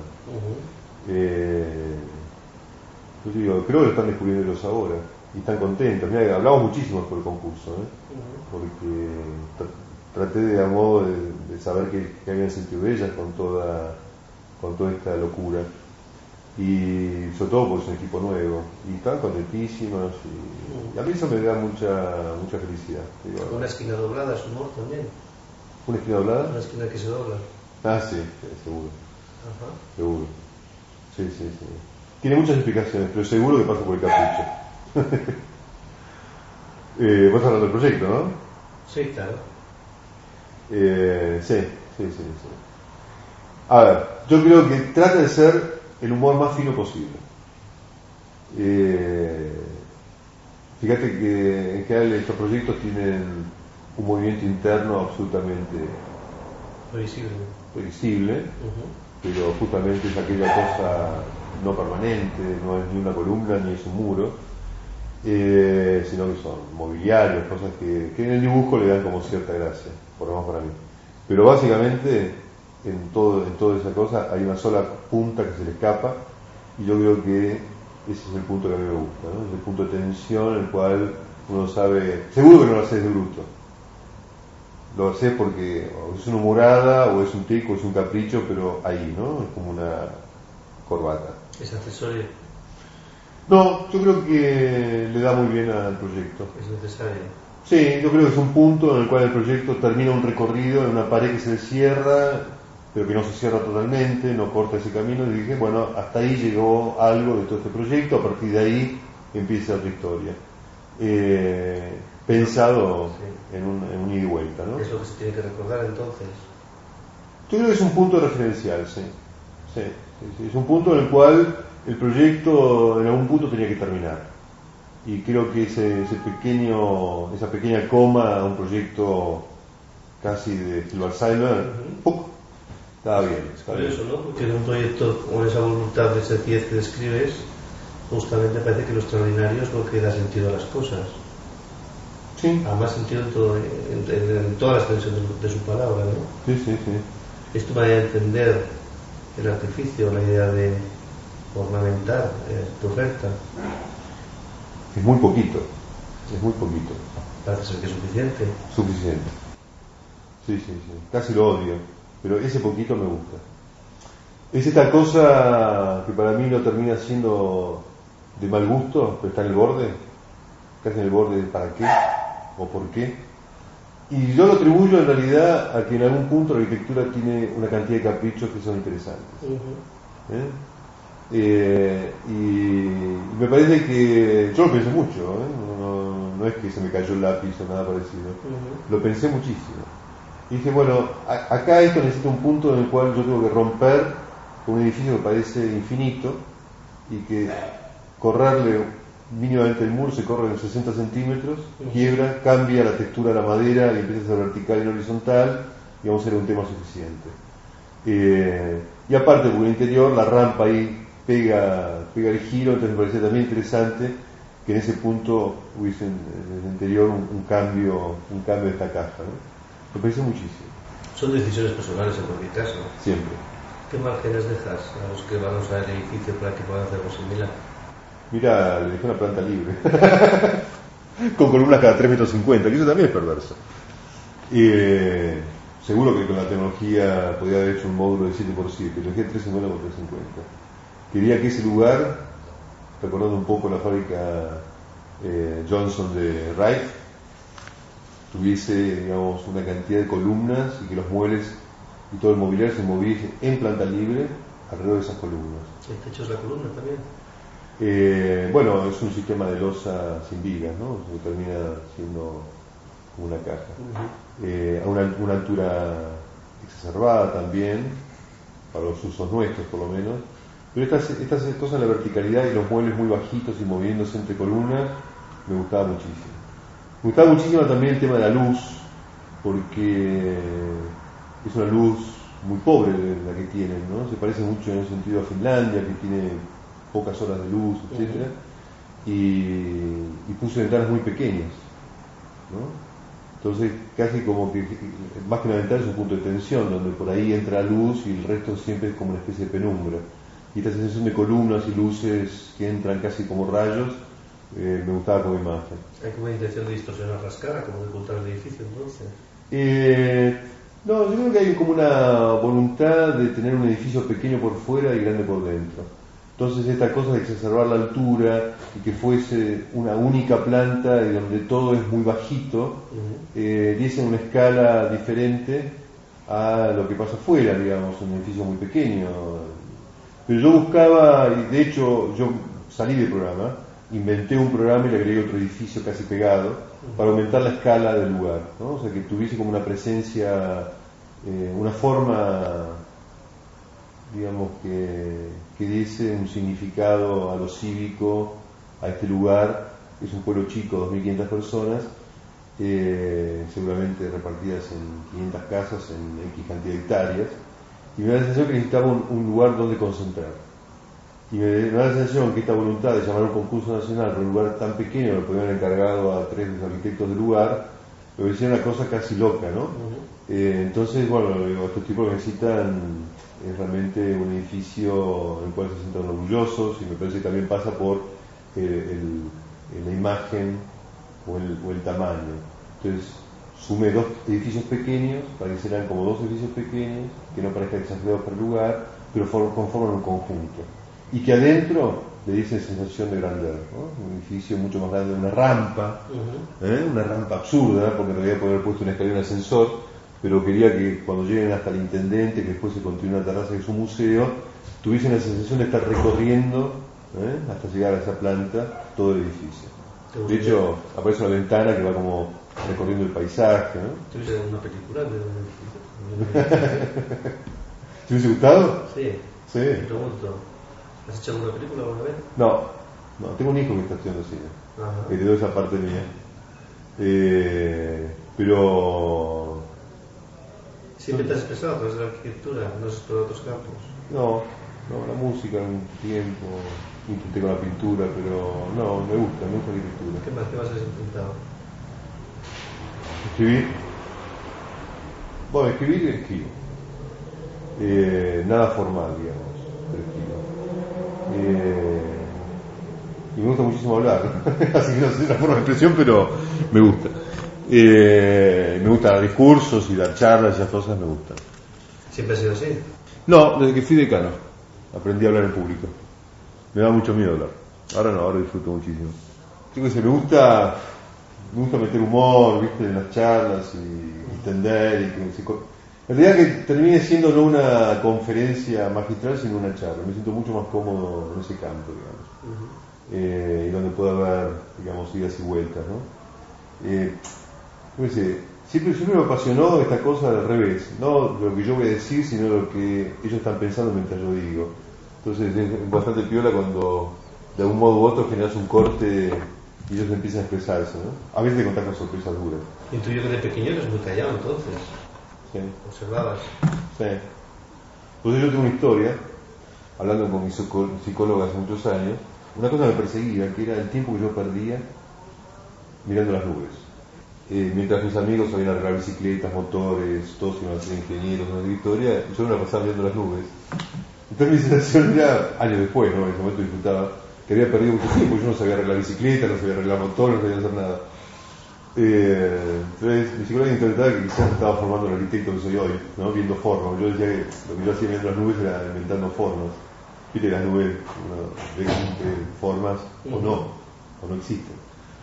Speaker 3: Yo digo, creo que lo están descubriendo ellos ahora y están contentos. Mira, hablamos muchísimo por el concurso, porque traté de a modo de saber qué habían sentido ellas con toda esta locura, y sobre todo porque es un equipo nuevo y están contentísimos, y a mí eso me da mucha felicidad. Digo,
Speaker 2: una esquina doblada es humor también.
Speaker 3: ¿Una esquina doblada?
Speaker 2: Una esquina que se dobla.
Speaker 3: Ah, sí, seguro.
Speaker 2: Ajá.
Speaker 3: Seguro. Sí. Tiene muchas explicaciones, pero seguro que pasa por el capricho. Vos hablando del proyecto, ¿no?
Speaker 2: Sí, claro.
Speaker 3: Sí. A ver, yo creo que trata de ser el humor más fino posible. Fíjate que en general estos proyectos tienen un movimiento interno absolutamente previsible, pero justamente es aquella cosa no permanente, no es ni una columna ni es un muro, sino que son mobiliarios, cosas que en el dibujo le dan como cierta gracia, por lo menos para mí. Pero básicamente en toda esa cosa hay una sola punta que se le escapa, y yo creo que ese es el punto que a mí me gusta, ¿no? Es el punto de tensión en el cual uno sabe, seguro que no lo haces de bruto, lo haces porque o es una humorada o es un tic o es un capricho, pero ahí, ¿no? Es como una corbata.
Speaker 2: ¿Es accesorio?
Speaker 3: No, yo creo que le da muy bien al proyecto.
Speaker 2: ¿Es necesario?
Speaker 3: Sí, yo creo que es un punto en el cual el proyecto termina un recorrido en una pared que se cierra, pero que no se cierra totalmente, no corta ese camino, y dije, bueno, hasta ahí llegó algo de todo este proyecto, a partir de ahí empieza otra historia. Pensado en un ida y vuelta, ¿no?
Speaker 2: Es lo que se tiene que recordar entonces.
Speaker 3: Yo creo que es un punto referencial, sí. Es un punto en el cual el proyecto en algún punto tenía que terminar. Y creo que esa pequeña coma a un proyecto casi de estilo Alzheimer, estaba bien.
Speaker 2: Por eso, ¿no? Porque en un proyecto con esa voluntad de sencillez que describes, justamente parece que lo extraordinario es lo que da sentido a las cosas. Sí. Además sentido en toda la extensión de su palabra, ¿no?
Speaker 3: Sí, sí, sí.
Speaker 2: Es tu manera de entender el artificio, la idea de ornamentar tu oferta.
Speaker 3: Es muy poquito, es muy poquito.
Speaker 2: Parece ser que es suficiente.
Speaker 3: Suficiente. Sí, sí, sí. Casi lo odio, pero ese poquito me gusta. Es esta cosa que para mí no termina siendo de mal gusto, pero está en el borde, casi en el borde de para qué o por qué. Y yo lo atribuyo en realidad a que en algún punto la arquitectura tiene una cantidad de caprichos que son interesantes. Y me parece que yo lo pensé mucho, no es que se me cayó el lápiz o nada parecido, lo pensé muchísimo. Y dije, bueno, acá esto necesita un punto en el cual yo tengo que romper con un edificio que parece infinito y que correrle mínimamente el muro, se corre en 60 centímetros, quiebra, cambia la textura de la madera y empieza a ser vertical y horizontal, y vamos a hacer un tema suficiente. Y aparte, por el interior, la rampa ahí pega el giro, entonces me parecía también interesante que en ese punto hubiese en el interior un cambio de esta caja, ¿no? Me parece muchísimo.
Speaker 2: Son decisiones personales en cualquier caso.
Speaker 3: Siempre.
Speaker 2: ¿Qué márgenes dejas a los que van a usar el edificio para que puedan hacer algo similar?
Speaker 3: Mira, le dejé una planta libre. Con columnas cada 3,50 metros, que eso también es perverso. Seguro que con la tecnología podía haber hecho un módulo de 7x7, lo dejé 3,50 por 3,50. Quería que ese lugar, recordando un poco la fábrica Johnson de Wright, tuviese, digamos, una cantidad de columnas y que los muebles y todo el mobiliario se moviese en planta libre alrededor de esas columnas.
Speaker 2: ¿El techo es la columna también?
Speaker 3: Bueno, es un sistema de losa sin vigas, ¿no? Se termina siendo como una caja. A una altura exacerbada también, para los usos nuestros por lo menos. Pero estas cosas de la verticalidad y los muebles muy bajitos y moviéndose entre columnas, me gustaba muchísimo. Me gustaba muchísimo también el tema de la luz, porque es una luz muy pobre la que tienen, ¿no? Se parece mucho en ese sentido a Finlandia, que tiene pocas horas de luz, etcétera, y puse ventanas muy pequeñas, ¿no? Entonces casi como que más que una ventana es un punto de tensión donde por ahí entra luz y el resto siempre es como una especie de penumbra, y esta sensación de columnas y luces que entran casi como rayos me gustaba como imagen.
Speaker 2: ¿Hay como intención de distorsionar las caras, como de ocultar el edificio entonces?
Speaker 3: No, yo creo que hay como una voluntad de tener un edificio pequeño por fuera y grande por dentro. Entonces esta cosa de exacerbar la altura y que fuese una única planta y donde todo es muy bajito, diese una escala diferente a lo que pasa afuera, digamos, un edificio muy pequeño. Pero yo buscaba, y de hecho yo salí del programa, inventé un programa y le agregué otro edificio casi pegado para aumentar la escala del lugar, ¿no? O sea, que tuviese como una presencia, una forma, digamos, que diese un significado a lo cívico, a este lugar. Es un pueblo chico, 2.500 personas, seguramente repartidas en 500 casas, en X cantidad de hectáreas, y me da la sensación que necesitaba un lugar donde concentrar. Y me da la sensación que esta voluntad de llamar a un concurso nacional por un lugar tan pequeño, lo podían haber encargado a 3 de los arquitectos del lugar, me parecía una cosa casi loca, ¿no? Entonces, bueno, estos tipos necesitan realmente un edificio en el cual se sientan orgullosos, y me parece que también pasa por la imagen o el tamaño. Entonces, sumé 2 edificios pequeños, para que serán como 2 edificios pequeños, que no parezcan exagerados por lugar, pero conforman un conjunto. Y que adentro le dice sensación de grandeur, ¿no? Un edificio mucho más grande, una rampa absurda, porque en realidad podría haber puesto una escalera en ascensor, pero quería que cuando lleguen hasta el intendente, que después se continúe una terraza que es un museo, tuviesen la sensación de estar recorriendo, hasta llegar a esa planta, todo el edificio. De hecho, aparece una ventana que va como recorriendo el paisaje, ¿no?
Speaker 2: ¿Tuviste una película de edificio?
Speaker 3: ¿Te hubiese gustado?
Speaker 2: Sí.
Speaker 3: Sí.
Speaker 2: Te pregunto, ¿has hecho alguna película alguna vez?
Speaker 3: No, tengo un hijo que está haciendo cine. Heredó esa parte mía. Pero...
Speaker 2: ¿Siempre te has expresado a través de la arquitectura? ¿No has explorado otros campos?
Speaker 3: No, la música un tiempo, intenté con la pintura, pero no, me gusta la arquitectura.
Speaker 2: ¿Qué más has intentado?
Speaker 3: Escribir. Bueno, escribo. Nada formal, digamos, pero escribo. Y me gusta muchísimo hablar, así que no sé la forma de expresión, pero me gusta. Me gustan dar discursos y dar charlas, esas cosas me gustan.
Speaker 2: ¿Siempre ha sido así?
Speaker 3: No, desde que fui decano aprendí a hablar en público. Me da mucho miedo hablar. Ahora no, ahora disfruto muchísimo. Yo qué sé, me gusta meter humor, viste, en las charlas y entender y que en realidad que termine siendo no una conferencia magistral sino una charla. Me siento mucho más cómodo en ese campo, digamos. Uh-huh. Y donde pueda haber, digamos, idas y vueltas, ¿no? Yo qué sé, siempre me apasionó esta cosa del revés, no lo que yo voy a decir sino lo que ellos están pensando mientras yo digo. Entonces es bastante piola cuando de algún modo u otro generas un corte y ellos empiezan a expresarse, ¿no? A veces te contan con sorpresas duras.
Speaker 2: Intuyo que de pequeño eres muy callado entonces.
Speaker 3: Sí.
Speaker 2: Observabas.
Speaker 3: Sí. Entonces yo tengo una historia, hablando con mi psicóloga hace muchos años, una cosa me perseguía, que era el tiempo que yo perdía mirando las nubes. Mientras mis amigos sabían arreglar bicicletas, motores, todos iban a ser ingenieros en la historia, yo me la pasaba mirando las nubes. Entonces mi sensación era, años después, ¿no? En ese momento disfrutaba, que había perdido mucho tiempo, yo no sabía arreglar bicicletas, no sabía arreglar motores, no sabía hacer nada. Entonces mi psicóloga interpretaba que quizás estaba formando el arquitecto que soy hoy, ¿no? Viendo formas. Yo decía que lo que yo hacía viendo las nubes era inventando formas. Viste, las nubes de formas o no existen.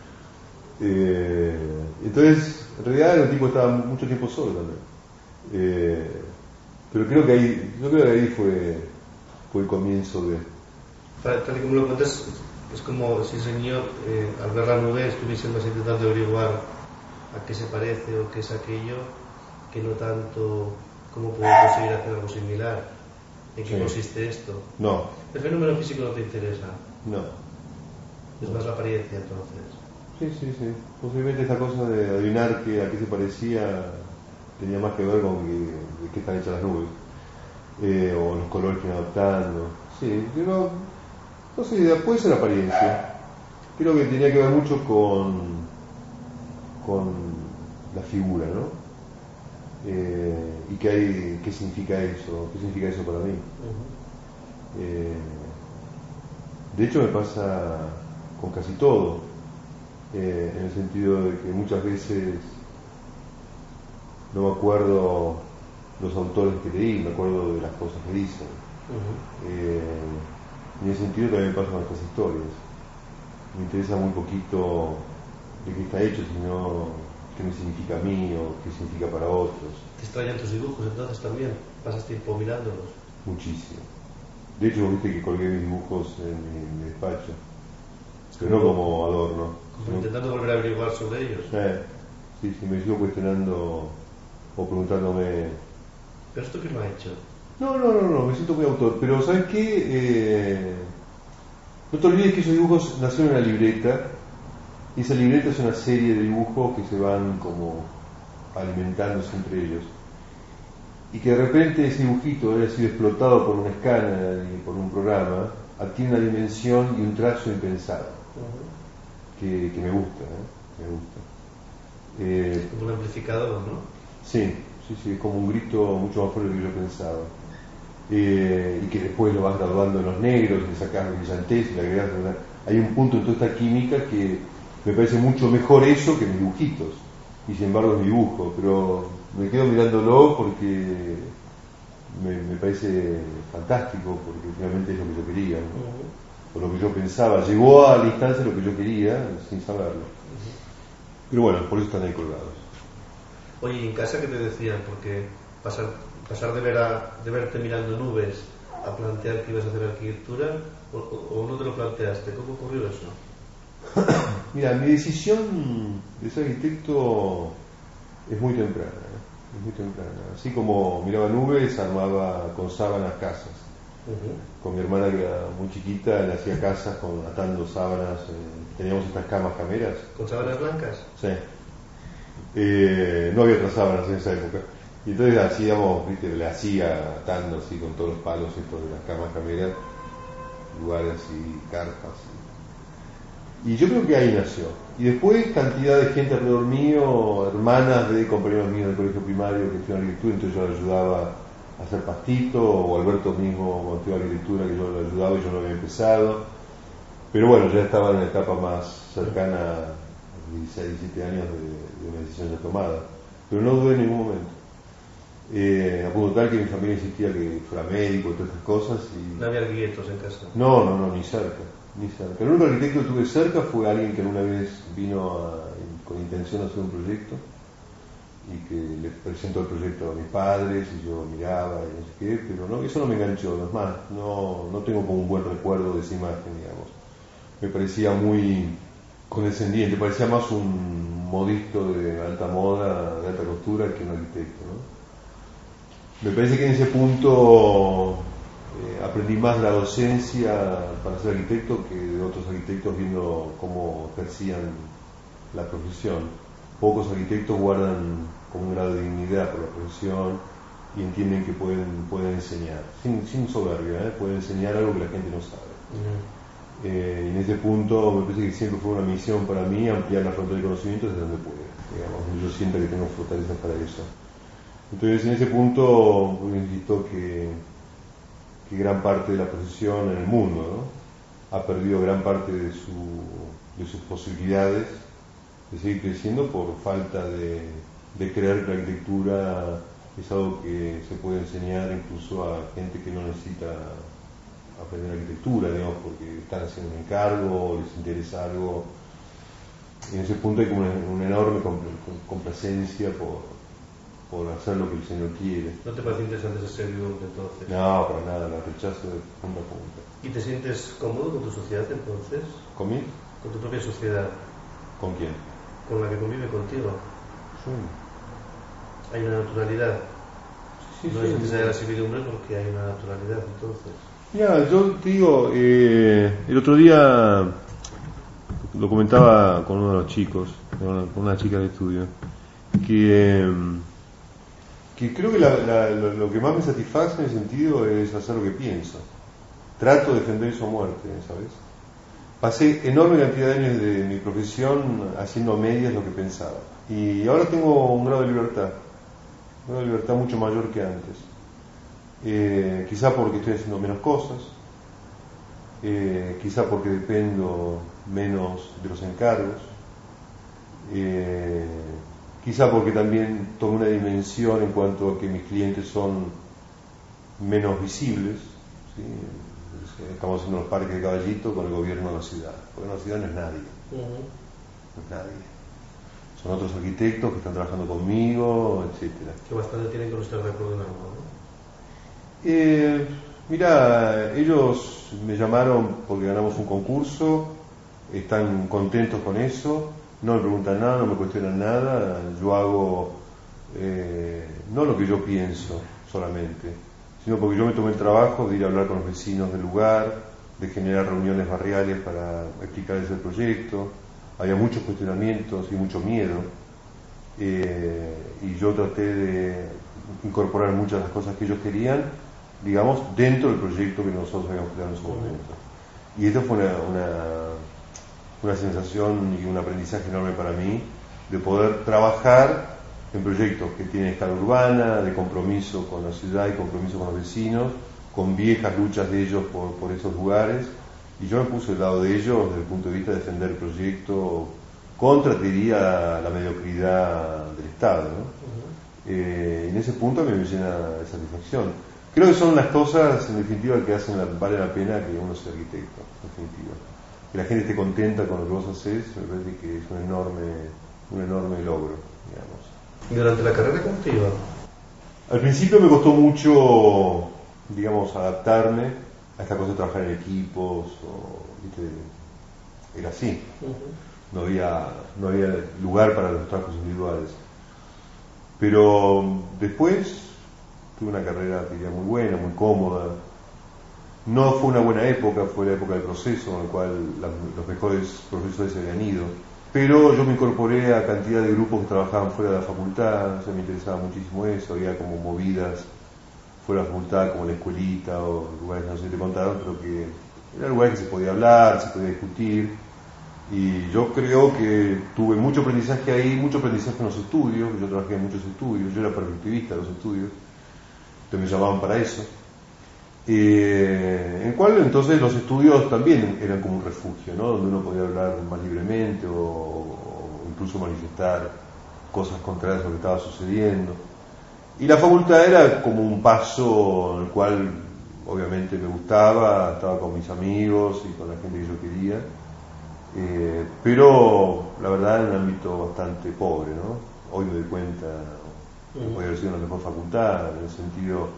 Speaker 3: Entonces, en realidad el tipo estaba mucho tiempo solo también. Pero yo creo que ahí fue el comienzo de...
Speaker 2: Tal y como lo cuentas, es como si el Señor, al ver la nube, estuviese más intentando averiguar a qué se parece o qué es aquello, que no tanto cómo poder conseguir hacer algo similar. ¿En qué consiste esto?
Speaker 3: No.
Speaker 2: ¿El fenómeno físico no te interesa?
Speaker 3: No.
Speaker 2: Es más la apariencia, entonces.
Speaker 3: Sí. Posiblemente esta cosa de adivinar a qué se parecía tenía más que ver con de qué están hechas las nubes. O los colores que iban adoptando. Sí, pero no sé, puede ser apariencia. Creo que tenía que ver mucho con la figura, ¿no? Y qué significa eso para mí. Uh-huh. De hecho me pasa con casi todo, en el sentido de que muchas veces no me acuerdo los autores que leí, me acuerdo de las cosas que dicen. Uh-huh. En ese sentido también me pasa con estas historias. Me interesa muy poquito de qué está hecho, sino qué me significa a mí o qué significa para otros.
Speaker 2: ¿Te extrañan tus dibujos entonces también? ¿Pasas tiempo mirándolos?
Speaker 3: Muchísimo. De hecho, viste que colgué mis dibujos en mi despacho, pero no como adorno.
Speaker 2: Como intentando volver a averiguar sobre ellos.
Speaker 3: Sí, me sigo cuestionando o preguntándome...
Speaker 2: ¿Pero esto quién lo ha hecho?
Speaker 3: No, me siento muy autor, pero ¿sabes qué? No te olvides que esos dibujos nacieron en una libreta, y esa libreta es una serie de dibujos que se van como alimentándose entre ellos, y que de repente ese dibujito haya sido explotado por un escáner y por un programa, adquiere una dimensión y un trazo impensado. Uh-huh. que me gusta, me gusta.
Speaker 2: Como un amplificador, ¿no?
Speaker 3: Sí, es como un grito mucho más fuerte de lo que yo pensaba. Y que después lo vas graduando en los negros, le sacas brillantez y le agregas... Hay un punto en toda esta química que me parece mucho mejor eso que mis dibujitos, y sin embargo es mi dibujo, pero me quedo mirándolo porque me parece fantástico, porque finalmente es lo que yo quería, ¿no? Uh-huh. O lo que yo pensaba, llegó a la instancia de lo que yo quería sin saberlo. Uh-huh. Pero bueno, por eso están ahí colgados.
Speaker 2: Oye, ¿y en casa qué te decían? Porque pasar de verte mirando nubes a plantear que ibas a hacer arquitectura, o no te lo planteaste. ¿Cómo ocurrió eso?
Speaker 3: Mira, mi decisión de ser arquitecto es muy temprana. Así como miraba nubes, armaba con sábanas casas. Uh-huh. Con mi hermana, que era muy chiquita, le hacía casas atando sábanas. Teníamos estas camas cameras.
Speaker 2: ¿Con sábanas blancas?
Speaker 3: Sí. No había otras sábanas en esa época. Y entonces hacíamos, le hacía atando así con todos los palos estos de las camas cameras, lugares y carpas. Y yo creo que ahí nació. Y después cantidad de gente alrededor mío, hermanas de compañeros míos del colegio primario que estudian arquitectura, entonces yo le ayudaba a hacer pastito, o Alberto mismo cuando estudiaba arquitectura que yo le ayudaba y yo no había empezado. Pero bueno, ya estaba en la etapa más cercana a 16, 17 años de una decisión ya tomada. Pero no dudé en ningún momento. A punto tal que mi familia insistía que fuera médico y todas estas cosas. Y...
Speaker 2: ¿No había arquitectos en casa?
Speaker 3: No, ni cerca. El único arquitecto que tuve cerca fue alguien que alguna vez vino con intención de hacer un proyecto y que le presentó el proyecto a mis padres y yo miraba y no sé qué, pero no, eso no me enganchó, no es más, no tengo como un buen recuerdo de esa imagen, digamos. Me parecía muy condescendiente, parecía más un modisto de alta moda, de alta costura que un arquitecto, ¿no? Me parece que en ese punto aprendí más la docencia para ser arquitecto que de otros arquitectos viendo cómo ejercían la profesión. Pocos arquitectos guardan como un grado de dignidad por la profesión y entienden que pueden enseñar, sin soberbia, pueden enseñar algo que la gente no sabe. Y en ese punto me parece que siempre fue una misión para mí ampliar la frontera de conocimientos desde donde pueda, digamos, yo siento que tengo fortalezas para eso. Entonces en ese punto insisto que gran parte de la profesión en el mundo, ¿no?, ha perdido gran parte de sus posibilidades de seguir creciendo por falta de creer que la arquitectura es algo que se puede enseñar incluso a gente que no necesita aprender arquitectura, digamos, porque están haciendo un encargo, les interesa algo. Y en ese punto hay como una enorme complacencia por hacer lo que el Señor quiere.
Speaker 2: ¿No te parece interesante ese servidumbre entonces?
Speaker 3: No, para nada, la rechazo de punta a punta.
Speaker 2: ¿Y te sientes cómodo con tu sociedad entonces?
Speaker 3: ¿Con mí?
Speaker 2: ¿Con tu propia sociedad?
Speaker 3: ¿Con quién?
Speaker 2: Con la que convive contigo.
Speaker 3: Sí.
Speaker 2: Hay una naturalidad.
Speaker 3: Sí,
Speaker 2: no es necesaria la servidumbre porque hay una naturalidad entonces.
Speaker 3: Mira, yo te digo, el otro día lo comentaba con uno de los chicos, con una chica de estudio, que creo que lo que más me satisface en ese sentido es hacer lo que pienso. Trato de defender su muerte, ¿sabes? Pasé enorme cantidad de años de mi profesión haciendo a medias lo que pensaba. Y ahora tengo un grado de libertad mucho mayor que antes. Quizá porque estoy haciendo menos cosas, quizá porque dependo menos de los encargos, quizá porque también tomo una dimensión en cuanto a que mis clientes son menos visibles, ¿sí? Estamos haciendo los parques de Caballito con el gobierno de la ciudad, porque la ciudad no es nadie, no es nadie. Son otros arquitectos que están trabajando conmigo, etcétera.
Speaker 2: Que bastante tienen con usted récord en algo, ¿no?
Speaker 3: Mira, ellos me llamaron porque ganamos un concurso, están contentos con eso, no me preguntan nada, no me cuestionan nada, yo hago no lo que yo pienso solamente, sino porque yo me tomé el trabajo de ir a hablar con los vecinos del lugar, de generar reuniones barriales para explicarles el proyecto. Había muchos cuestionamientos y mucho miedo, y yo traté de incorporar muchas de las cosas que ellos querían, digamos, dentro del proyecto que nosotros habíamos creado en su momento. Y esto fue una sensación y un aprendizaje enorme para mí, de poder trabajar en proyectos que tienen escala urbana, de compromiso con la ciudad y compromiso con los vecinos, con viejas luchas de ellos por esos lugares, y yo me puse del lado de ellos desde el punto de vista de defender el proyecto contra, te diría, la mediocridad del Estado, ¿no? En ese punto a mí me llena de satisfacción. Creo que son las cosas, en definitiva, que vale la pena que uno sea arquitecto, en definitiva. Que la gente esté contenta con lo que vos haces, me parece que es un enorme logro, digamos.
Speaker 2: ¿Y durante la carrera cómo te iba?
Speaker 3: Al principio me costó mucho, digamos, adaptarme a esta cosa de trabajar en equipos, ¿viste? Era así. No había lugar para los trabajos individuales. Pero después tuve una carrera, diría, muy buena, muy cómoda. No fue una buena época, fue la época del proceso, en la cual los mejores profesores se habían ido. Pero yo me incorporé a cantidad de grupos que trabajaban fuera de la facultad, me interesaba muchísimo eso, había como movidas fuera de la facultad, como la escuelita o lugares que no sé si te contaron, pero que eran lugares que se podía hablar, se podía discutir. Y yo creo que tuve mucho aprendizaje ahí, mucho aprendizaje en los estudios. Yo trabajé en muchos estudios, yo era perspectivista de los estudios, entonces me llamaban para eso. En el cual entonces los estudios también eran como un refugio, ¿no? Donde uno podía hablar más libremente o incluso manifestar cosas contrarias a lo que estaba sucediendo. Y la facultad era como un paso en el cual obviamente me gustaba, estaba con mis amigos y con la gente que yo quería, pero la verdad en un ámbito bastante pobre, ¿no? Hoy me doy cuenta que podría haber sido una mejor facultad, en el sentido,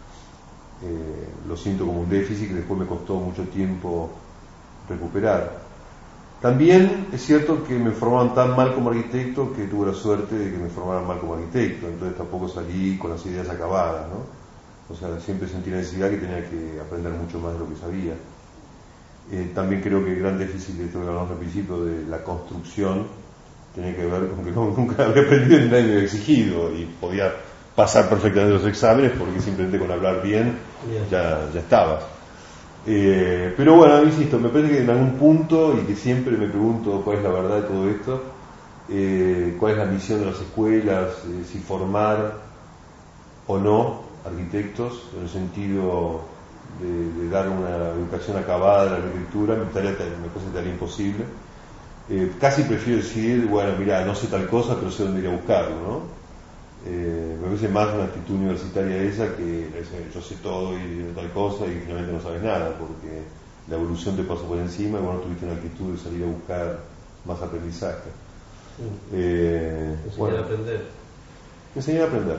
Speaker 3: lo siento como un déficit que después me costó mucho tiempo recuperar. También es cierto que me formaban tan mal como arquitecto que tuve la suerte de que me formaran mal como arquitecto, entonces tampoco salí con las ideas acabadas, ¿no? O sea, siempre sentí la necesidad que tenía que aprender mucho más de lo que sabía. También creo que el gran déficit de esto que hablamos al principio de la construcción tenía que ver con que nunca había aprendido ni nadie me había exigido y podía pasar perfectamente los exámenes porque simplemente con hablar bien ya estaba. Pero bueno, insisto, me parece que en algún punto, y que siempre me pregunto cuál es la verdad de todo esto, cuál es la misión de las escuelas, si formar o no arquitectos, en el sentido de dar una educación acabada de la arquitectura, me parece tarea imposible. Casi prefiero decir, bueno, mira, no sé tal cosa, pero sé dónde ir a buscarlo, ¿no? Me parece más una actitud universitaria esa que yo sé todo y tal cosa y finalmente no sabes nada, porque la evolución te pasa por encima y bueno, tuviste una actitud de salir a buscar más aprendizaje.
Speaker 2: Enseñar a aprender.
Speaker 3: Enseñar a aprender.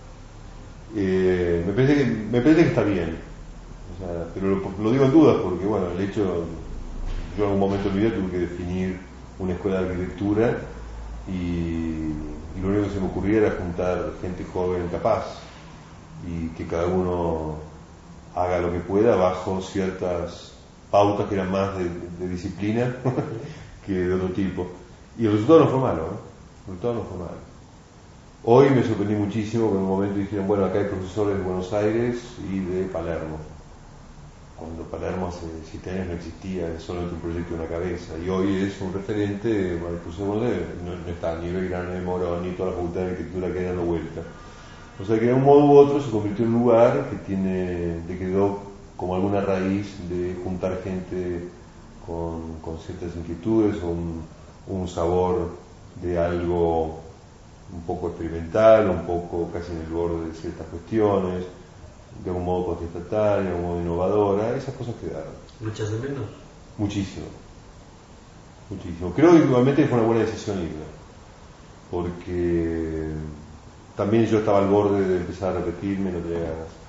Speaker 3: Me parece que está bien, o sea, pero lo digo en dudas porque bueno, el hecho, yo en algún momento de mi vida tuve que definir una escuela de arquitectura y lo único que se me ocurría era juntar gente joven capaz y que cada uno haga lo que pueda bajo ciertas pautas que eran más de disciplina que de otro tipo, y el resultado no fue malo, el resultado no fue malo. Hoy me sorprendí muchísimo que en un momento dijeron, bueno, acá hay profesores de Buenos Aires y de Palermo, cuando Palermo hace 7 años no existía, es solamente un proyecto de una cabeza, y hoy es un referente, bueno, el profesor no está ni Belgrano, ni Morón, ni toda la facultad de arquitectura que hay dando vuelta. O sea que de un modo u otro se convirtió en un lugar que quedó como alguna raíz de juntar gente con ciertas inquietudes o un sabor de algo un poco experimental, un poco casi en el borde de ciertas cuestiones, de algún modo contestataria, de algún modo innovadora, esas cosas quedaron.
Speaker 2: ¿Luchas de menos?
Speaker 3: Muchísimo, muchísimo. Creo que igualmente fue una buena decisión irme, porque también yo estaba al borde de empezar a repetirme, no tenía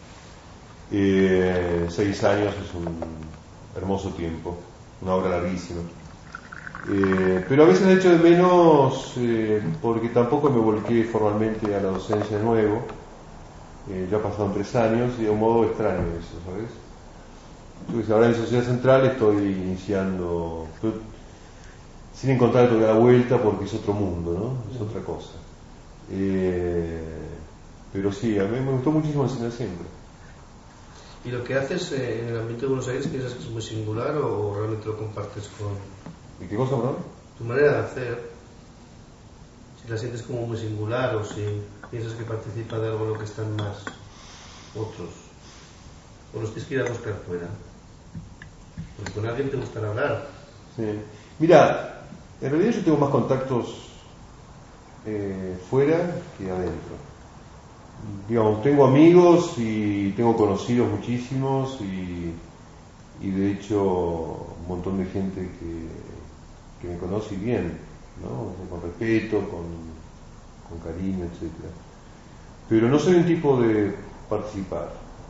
Speaker 3: ganas. 6 años es un hermoso tiempo, una obra larguísima. Pero a veces he hecho de menos porque tampoco me volqué formalmente a la docencia de nuevo. Ya pasaron 3 años y de un modo extraño eso, ¿sabes? Entonces ahora en Sociedad Central estoy iniciando, sin encontrar todavía la vuelta porque es otro mundo, ¿no? Es otra cosa. Pero sí, a mí me gustó muchísimo enseñar siempre.
Speaker 2: ¿Y lo que haces en el ambiente de Buenos Aires piensas que es muy singular o realmente lo compartes con...?
Speaker 3: ¿Y qué cosa, perdón?
Speaker 2: Tu manera de hacer, si la sientes como muy singular o si piensas que participa de algo en lo que están más otros, o los tienes que ir a buscar fuera, porque con alguien te gustará hablar.
Speaker 3: Sí. Mira, en realidad yo tengo más contactos fuera que adentro. Digamos, tengo amigos y tengo conocidos muchísimos y de hecho un montón de gente que me conoce bien, ¿no? O sea, con respeto, con cariño, etc. Pero no soy un tipo de participar.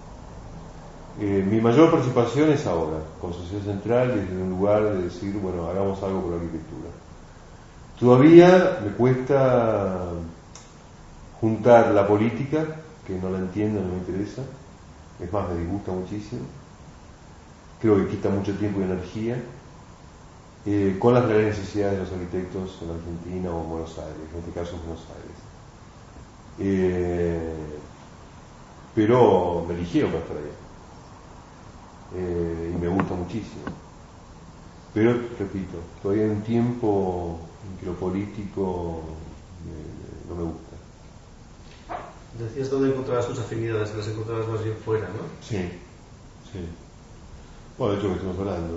Speaker 3: Mi mayor participación es ahora, con Sociedad Central, desde un lugar de decir, bueno, hagamos algo por la arquitectura. Todavía me cuesta juntar la política, que no la entiendo, no me interesa, es más, me disgusta muchísimo, creo que quita mucho tiempo y energía, con las reales necesidades de los arquitectos en Argentina o en Buenos Aires, en este caso en Buenos Aires. Pero me eligieron para estar allá, y me gusta muchísimo. Pero, repito, todavía hay un tiempo en que lo político no me gusta.
Speaker 2: Decías dónde encontrabas tus afinidades, las encontrabas más bien fuera, ¿no?
Speaker 3: Sí, sí. Bueno, de hecho que estamos hablando,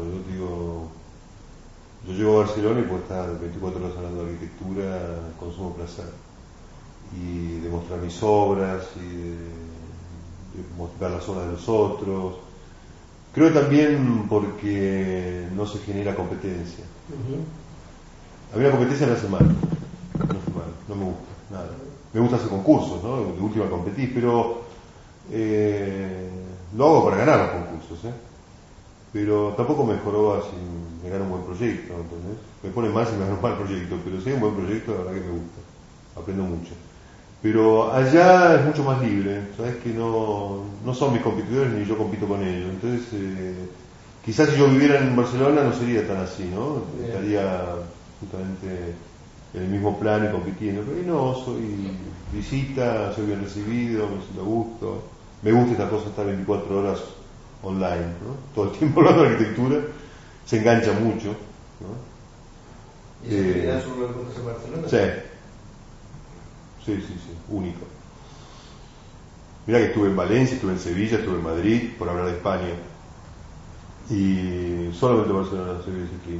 Speaker 3: yo llego a Barcelona y puedo estar 24 horas hablando de arquitectura con sumo placer. Y de mostrar mis obras, y de mostrar las obras de los otros. Creo también porque no se genera competencia. A mí la competencia me hace mal, no me gusta, nada. Me gusta hacer concursos, ¿no? De última competís, pero lo hago para ganar los concursos, pero tampoco me joroba si me gana un buen proyecto, ¿entendés? Me pone mal si me gana un mal proyecto, pero si hay un buen proyecto, la verdad que me gusta, aprendo mucho. Pero allá es mucho más libre, sabes que no son mis competidores ni yo compito con ellos, entonces quizás si yo viviera en Barcelona no sería tan así, ¿no? Estaría justamente en el mismo plano y compitiendo, pero no, soy visita, soy bien recibido, me siento a gusto, me gusta esta cosa de estar 24 horas online, ¿no? Todo el tiempo hablando de arquitectura, se engancha mucho, ¿no?
Speaker 2: ¿Y esa actividad solo lo encuentras en Barcelona?
Speaker 3: Sí, único. Mirá que estuve en Valencia, estuve en Sevilla, estuve en Madrid, por hablar de España, y solamente en Barcelona se vive ese clima.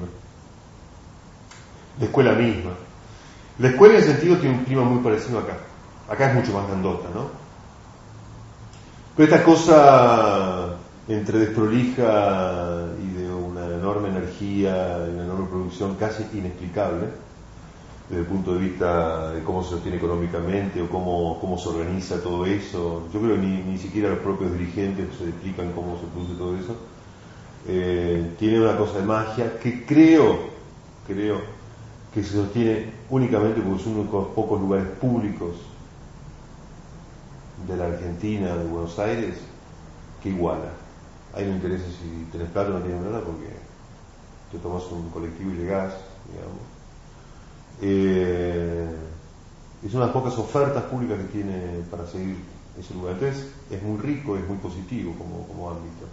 Speaker 3: La escuela misma. La escuela en ese sentido tiene un clima muy parecido acá. Acá es mucho más grandota, ¿no? Pero esta cosa entre desprolija y de una enorme energía y una enorme producción casi inexplicable desde el punto de vista de cómo se sostiene económicamente o cómo se organiza todo eso. Yo creo que ni siquiera los propios dirigentes se explican cómo se produce todo eso. Tiene una cosa de magia que creo que se sostiene únicamente porque es uno de los pocos lugares públicos de la Argentina, de Buenos Aires, que iguala. Ahí no interesa si tenés plata o no tienes nada porque te tomas un colectivo y llegás, digamos. Es una de las pocas ofertas públicas que tiene para seguir ese lugar. Entonces es muy rico, es muy positivo como ámbito.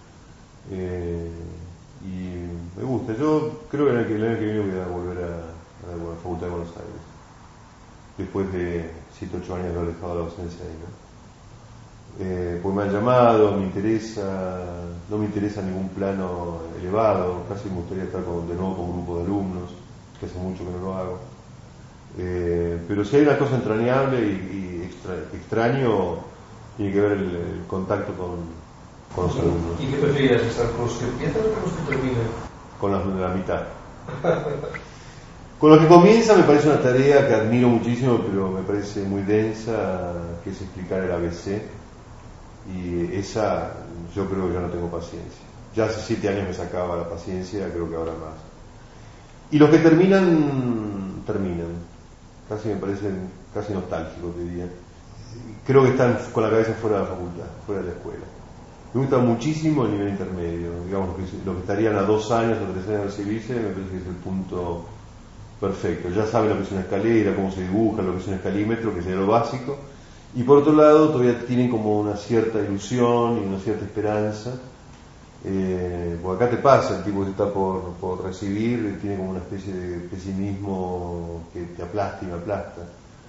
Speaker 3: Y me gusta. Yo creo que el año que viene voy a volver a la Facultad de Buenos Aires, después de 7-8 años de haber dejado la docencia ahí, ¿no? Pues me han llamado, me interesa, no me interesa ningún plano elevado, casi me gustaría estar de nuevo con un grupo de alumnos, que hace mucho que no lo hago. Pero si hay una cosa entrañable y extraño, tiene que ver el contacto con los alumnos.
Speaker 2: ¿Y qué preferirías, estar con los que empiezan o con los que terminan?
Speaker 3: Con los de la mitad. Con los que comienza me parece una tarea que admiro muchísimo, pero me parece muy densa, que es explicar el ABC, y esa yo creo que ya no tengo paciencia. Ya hace 7 años me sacaba la paciencia, creo que ahora más. Y los que terminan, casi me parecen casi nostálgicos, diría. Creo que están con la cabeza fuera de la facultad, fuera de la escuela. Me gusta muchísimo el nivel intermedio, digamos, los que estarían a 2 años o 3 años de recibirse, me parece que es el punto perfecto. Ya saben lo que es una escalera, cómo se dibuja, lo que es un escalímetro, que sería lo básico. Y por otro lado, todavía tienen como una cierta ilusión y una cierta esperanza. Porque acá te pasa, el tipo que está por recibir tiene como una especie de pesimismo que te aplasta y me aplasta.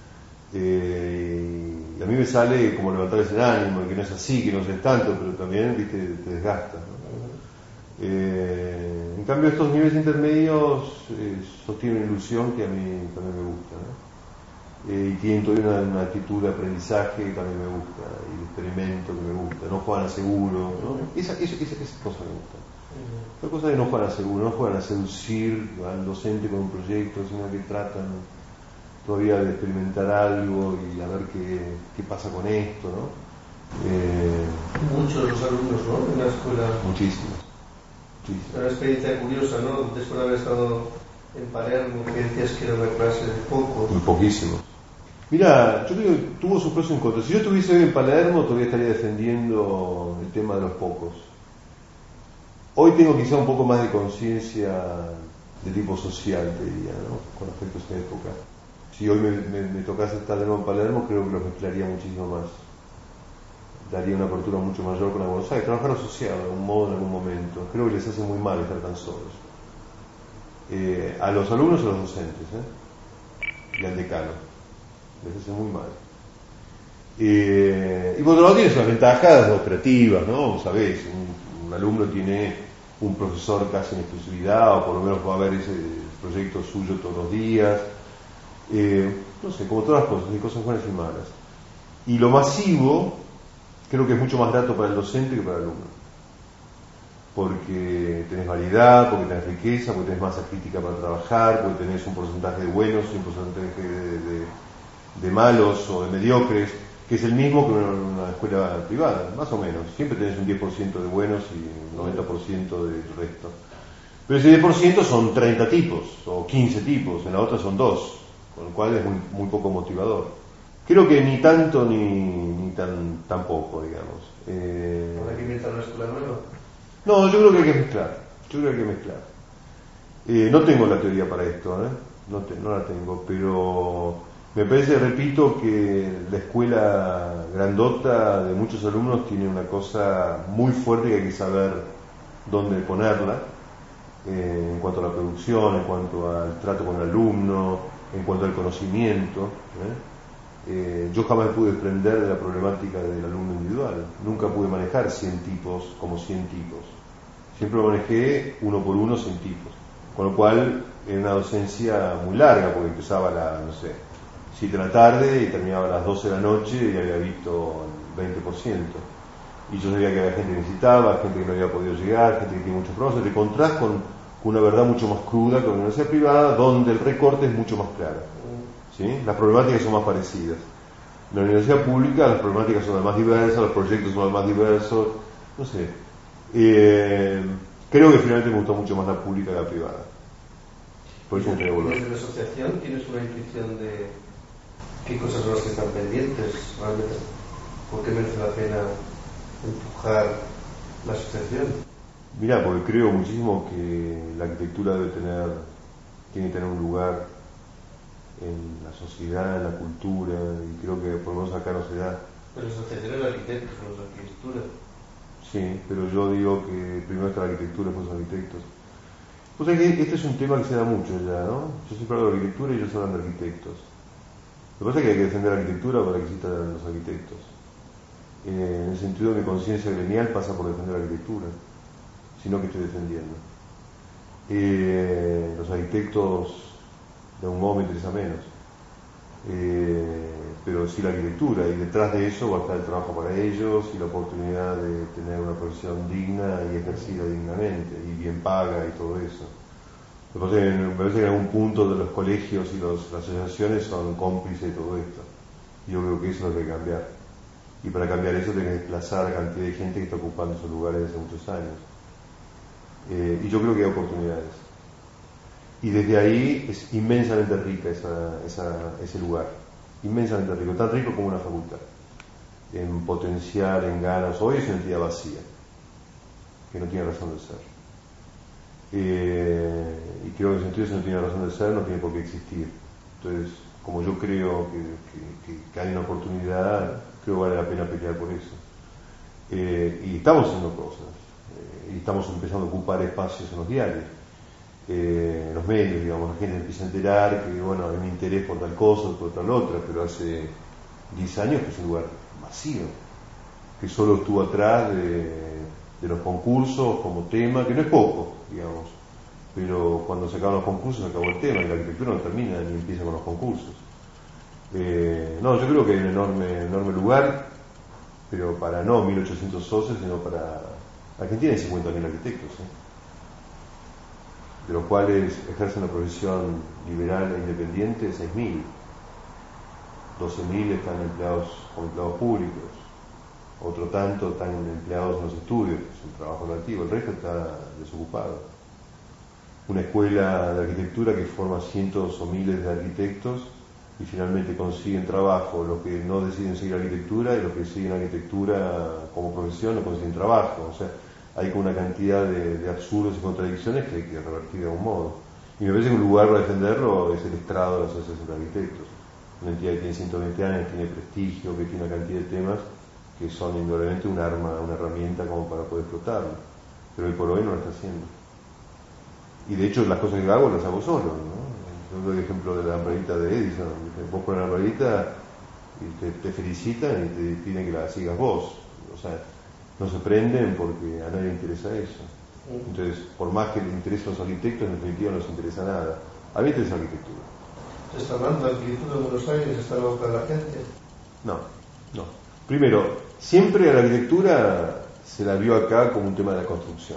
Speaker 3: Y a mí me sale como levantar ese ánimo, que no es así, que no es tanto, pero también te desgasta, ¿no? En cambio estos niveles intermedios sostienen una ilusión que a mí también me gusta, ¿no? Y tienen todavía una actitud de aprendizaje que también me gusta, y de experimento que me gusta, no juegan a seguro, ¿no? Esa cosa me gusta. La cosa es que no juegan a seguro, no juegan a seducir al docente con un proyecto, sino que tratan todavía de experimentar algo y a ver qué pasa con esto, ¿no?
Speaker 2: Muchos de los alumnos, ¿no? En la escuela.
Speaker 3: Muchísimos.
Speaker 2: Una experiencia curiosa, ¿no? Después de haber estado en Palermo, que decías que era una clase de pocos.
Speaker 3: Muy poquísimos. Mira, yo creo que tuvo sus pros y sus contras. Si yo estuviese hoy en Palermo, todavía estaría defendiendo el tema de los pocos. Hoy tengo quizá un poco más de conciencia de tipo social, te diría, ¿no? Con respecto a esa época. Si hoy me tocase estar de nuevo en Palermo, creo que lo mezclaría muchísimo más. Daría una apertura mucho mayor con la Buenos Aires. Trabajar asociado de algún modo en algún momento. Creo que les hace muy mal estar tan solos. a los alumnos y a los docentes, y al decano. Les hace muy mal. Y por otro lado tiene sus ventajas operativas, ¿no? Sabés, un alumno tiene un profesor casi en exclusividad, o por lo menos va a ver ese proyecto suyo todos los días. No sé, como todas las cosas, hay cosas buenas y malas. Y lo masivo creo que es mucho más grato para el docente que para el alumno, porque tenés variedad, porque tenés riqueza, porque tenés masa crítica para trabajar, porque tenés un porcentaje de buenos y un porcentaje de malos o de mediocres, que es el mismo que una escuela privada, más o menos. Siempre tenés un 10% de buenos y un 90% del resto. Pero ese 10% son 30 tipos o 15 tipos, en la otra son 2, con lo cual es muy poco motivador. Creo que ni tanto ni tan poco, digamos.
Speaker 2: ¿Habrá que inventar una escuela nueva?
Speaker 3: No, yo creo que hay que mezclar. No tengo la teoría para esto, no la tengo, pero me parece, repito, que la escuela grandota de muchos alumnos tiene una cosa muy fuerte que hay que saber dónde ponerla, en cuanto a la producción, en cuanto al trato con el alumno, en cuanto al conocimiento. Yo jamás pude desprender de la problemática del alumno individual. Nunca pude manejar 100 tipos como 100 tipos. Siempre lo manejé uno por uno 100 tipos. Con lo cual era una docencia muy larga, porque empezaba a las, 7 de la tarde y terminaba a las 12 de la noche y había visto el 20%. Y yo sabía que había gente que necesitaba, gente que no había podido llegar, gente que tiene muchos problemas. Te encontrás con una verdad mucho más cruda que la universidad privada, donde el recorte es mucho más claro. ¿Sí? Las problemáticas son más parecidas. En la universidad pública las problemáticas son las más diversas, los proyectos son los más diversos, no sé. Creo que finalmente me gustó mucho más la pública que la privada. Por eso entré a volver.
Speaker 2: Desde la asociación tienes una intuición de qué cosas son las que están pendientes realmente. ¿Por qué merece la pena empujar la asociación?
Speaker 3: Mira, porque creo muchísimo que la arquitectura tiene que tener un lugar en la sociedad, en la cultura, y creo que por lo menos acá no se da.
Speaker 2: Pero la asociación es de arquitectos, no es de arquitectura.
Speaker 3: Sí, pero yo digo que primero está la arquitectura y después los arquitectos. Pues es que este es un tema que se da mucho ya, ¿no? Yo siempre hablo de arquitectura y ellos hablan de arquitectos. Lo que pasa es que hay que defender la arquitectura para que existan los arquitectos. En el sentido de mi conciencia gremial pasa por defender la arquitectura, sino que estoy defendiendo. Los arquitectos de un modo me interesa menos. Pero sí la arquitectura, y detrás de eso va a estar el trabajo para ellos y la oportunidad de tener una profesión digna y ejercida dignamente y bien paga y todo eso. Me parece que en algún punto de los colegios y las asociaciones son cómplices de todo esto. Yo creo que eso es lo que hay que cambiar. Y para cambiar eso tiene que desplazar a la cantidad de gente que está ocupando esos lugares desde muchos años. Y yo creo que hay oportunidades. Y desde ahí es inmensamente rica ese lugar. Inmensamente rico, tan rico como una facultad. En potencial, en ganas. Hoy es una entidad vacía, que no tiene razón de ser. Y creo que en el sentido de que no tiene razón de ser, no tiene por qué existir. Entonces, como yo creo que hay una oportunidad, creo que vale la pena pelear por eso. Y estamos haciendo cosas. Y estamos empezando a ocupar espacios en los diarios. En los medios, digamos, la gente empieza a enterar que, bueno, hay un interés por tal cosa, por tal otra, pero hace 10 años que es un lugar vacío, que solo estuvo atrás de los concursos como tema, que no es poco, digamos, pero cuando se acaban los concursos se acabó el tema y la arquitectura no termina ni empieza con los concursos. No, yo creo que hay un enorme lugar, pero para no 1800 socios, sino para Argentina hay 50.000 arquitectos, de los cuales ejercen la profesión liberal e independiente 6.000. 12.000 están empleados como empleados públicos, otro tanto están empleados en los estudios, que es un trabajo relativo, el resto está desocupado. Una escuela de arquitectura que forma cientos o miles de arquitectos y finalmente consiguen trabajo los que no deciden seguir arquitectura y los que siguen arquitectura como profesión no consiguen trabajo. O sea, hay como una cantidad de absurdos y contradicciones que hay que revertir de algún modo. Y me parece que un lugar para defenderlo es el estrado de la Asociación de Arquitectos. Una entidad que tiene 120 años, que tiene prestigio, que tiene una cantidad de temas que son indudablemente un arma, una herramienta como para poder explotarlo. Pero hoy por hoy no lo está haciendo. Y de hecho las cosas que hago las hago solo, ¿no? Yo doy el ejemplo de la lamparita de Edison. Vos pones la lamparita y te felicitan y te piden que la sigas vos. O sea, no se prenden porque a nadie le interesa eso. Entonces, por más que le interesen los arquitectos, en definitiva no les interesa nada. A mí me interesa la arquitectura.
Speaker 2: ¿Se está hablando de arquitectura en Buenos Aires? ¿Se está hablando de la gente?
Speaker 3: No. Primero, siempre a la arquitectura se la vio acá como un tema de la construcción.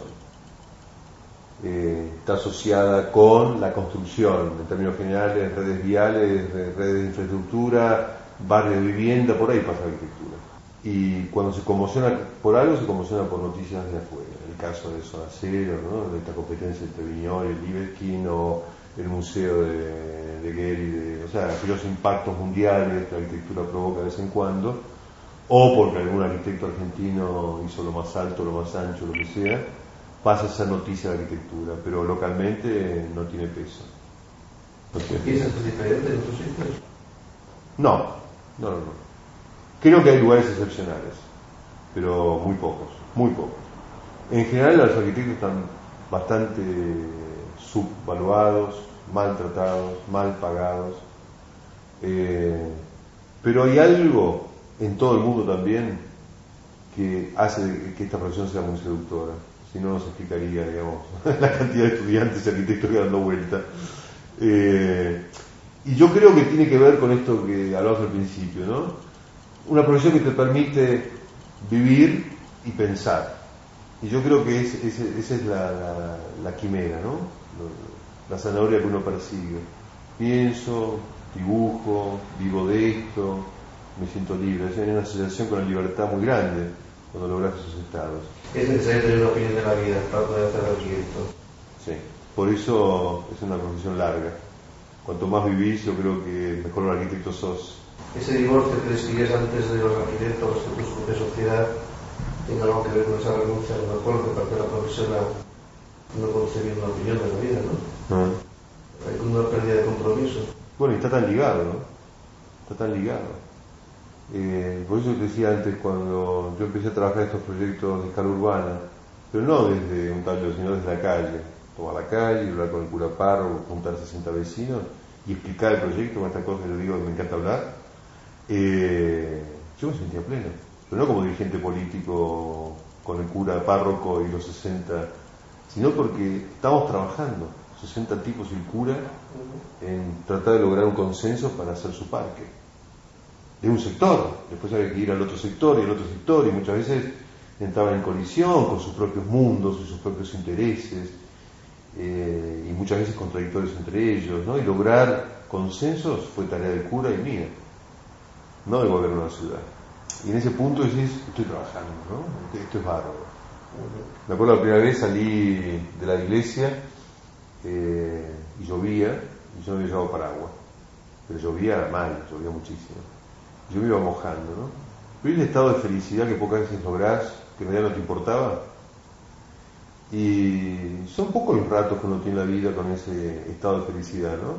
Speaker 3: Está asociada con la construcción, en términos generales, redes viales, redes de infraestructura, barrios de vivienda, por ahí pasa la arquitectura. Y cuando se conmociona por algo, se conmociona por noticias de afuera. El caso de Zona Cero, ¿no? De esta competencia entre Viñoly y Libeskind, o el museo de Gehry, o sea, aquellos impactos mundiales que la arquitectura provoca de vez en cuando, o porque algún arquitecto argentino hizo lo más alto, lo más ancho, lo que sea, pasa a ser noticia de arquitectura, pero localmente no tiene peso.
Speaker 2: ¿Piensas que es diferente en otros sitios?
Speaker 3: No. Creo que hay lugares excepcionales, pero muy pocos. En general los arquitectos están bastante subvaluados, maltratados, mal pagados, pero hay algo en todo el mundo también que hace que esta profesión sea muy seductora. Si no, nos explicaría, digamos, la cantidad de estudiantes y arquitectos que dando vuelta. Y yo creo que tiene que ver con esto que hablabas al principio, ¿no? Una profesión que te permite vivir y pensar. Y yo creo que esa es la quimera, ¿no? La zanahoria que uno persigue. Pienso, dibujo, vivo de esto, me siento libre. Hay una asociación con la libertad muy grande cuando logras esos estados.
Speaker 2: Es necesario tener una opinión de la vida para poder hacer arquitecto.
Speaker 3: Sí, por eso es una profesión larga. Cuanto más vivís, yo creo que mejor un arquitecto sos.
Speaker 2: Ese divorcio que describías antes de los arquitectos de tu propia sociedad, ¿tiene algo que ver con esa renuncia al acuerdo que parte de la profesión no concebir una opinión de la vida, ¿no? Hay como una pérdida de compromiso.
Speaker 3: Bueno, y está tan ligado, ¿no? Por eso te decía antes, cuando yo empecé a trabajar estos proyectos de escala urbana, pero no desde un tablero, sino desde la calle. Tomar la calle, hablar con el cura párroco, juntar 60 vecinos y explicar el proyecto con esta cosa que yo digo que me encanta hablar. Yo me sentía pleno, pero no como dirigente político con el cura párroco y los 60, sino porque estamos trabajando 60 tipos y el cura en tratar de lograr un consenso para hacer su parque de un sector. Después había que ir al otro sector y al otro sector, y muchas veces entraban en colisión con sus propios mundos y sus propios intereses, y muchas veces contradictorios entre ellos, ¿no? Y lograr consensos fue tarea del cura y mía, no del gobierno de la ciudad. Y en ese punto decís, estoy trabajando, ¿no? Esto es bárbaro. Me acuerdo la primera vez salí de la iglesia y llovía, y yo no había llevado paraguas, pero llovía mal, llovía muchísimo. Yo me iba mojando, ¿no? Pero el estado de felicidad que pocas veces lográs, que en realidad no te importaba. Y son pocos los ratos que uno tiene en la vida con ese estado de felicidad, ¿no?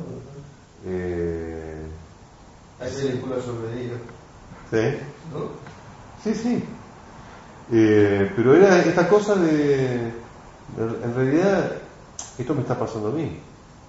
Speaker 2: Hay películas sobre ello.
Speaker 3: ¿Sí?
Speaker 2: ¿No?
Speaker 3: Sí. Pero era esta cosa de en realidad, esto me está pasando a mí.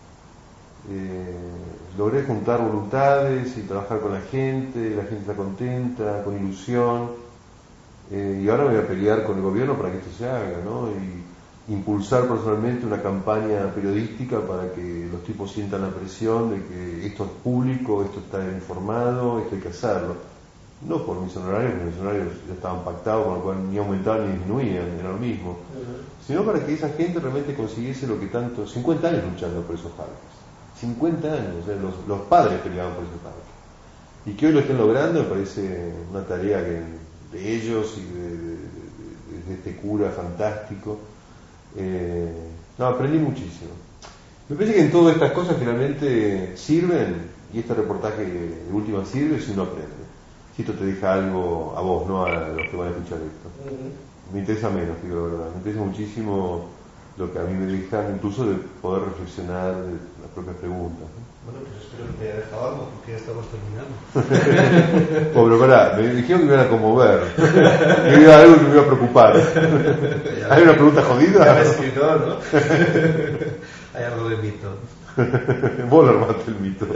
Speaker 3: Logré juntar voluntades y trabajar con la gente está contenta, con ilusión, y ahora me voy a pelear con el gobierno para que esto se haga, ¿no? Y impulsar personalmente una campaña periodística para que los tipos sientan la presión de que esto es público, esto está informado, esto hay que hacerlo. No por mis honorarios, porque mis honorarios ya estaban pactados, con lo cual ni aumentaban ni disminuían, era lo mismo, sino para que esa gente realmente consiguiese lo que tanto, 50 años luchando por esos parques, 50 años, o sea, los padres peleaban por esos parques, y que hoy lo estén logrando me parece una tarea de ellos y de este cura fantástico. Aprendí muchísimo. Me parece que en todas estas cosas finalmente sirven, y este reportaje de última sirve si uno aprende. Si esto te deja algo a vos, no a los que van a escuchar esto. Me interesa menos, digo la verdad. Me interesa muchísimo lo que a mí me deja, incluso de poder reflexionar de las propias preguntas, ¿no?
Speaker 2: Bueno, pues espero que te haya dejado algo, porque ya estamos terminando.
Speaker 3: Pero pará, me dijeron que me iban a conmover. Que iba a algo que me iba a preocupar. ¿Hay una pregunta jodida?
Speaker 2: Ya escritor, ¿no? Hay algo de mito.
Speaker 3: Vos lo armaste el mito.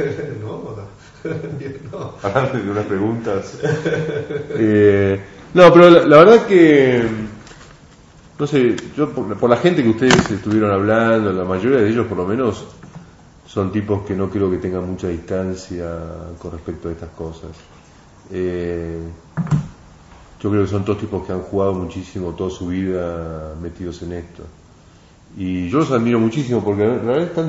Speaker 2: No.
Speaker 3: Hablando de unas preguntas. No, pero la verdad que, no sé, yo por la gente que ustedes estuvieron hablando, la mayoría de ellos por lo menos son tipos que no creo que tengan mucha distancia con respecto a estas cosas. Yo creo que son todos tipos que han jugado muchísimo toda su vida metidos en esto. Y yo los admiro muchísimo porque la verdad es tan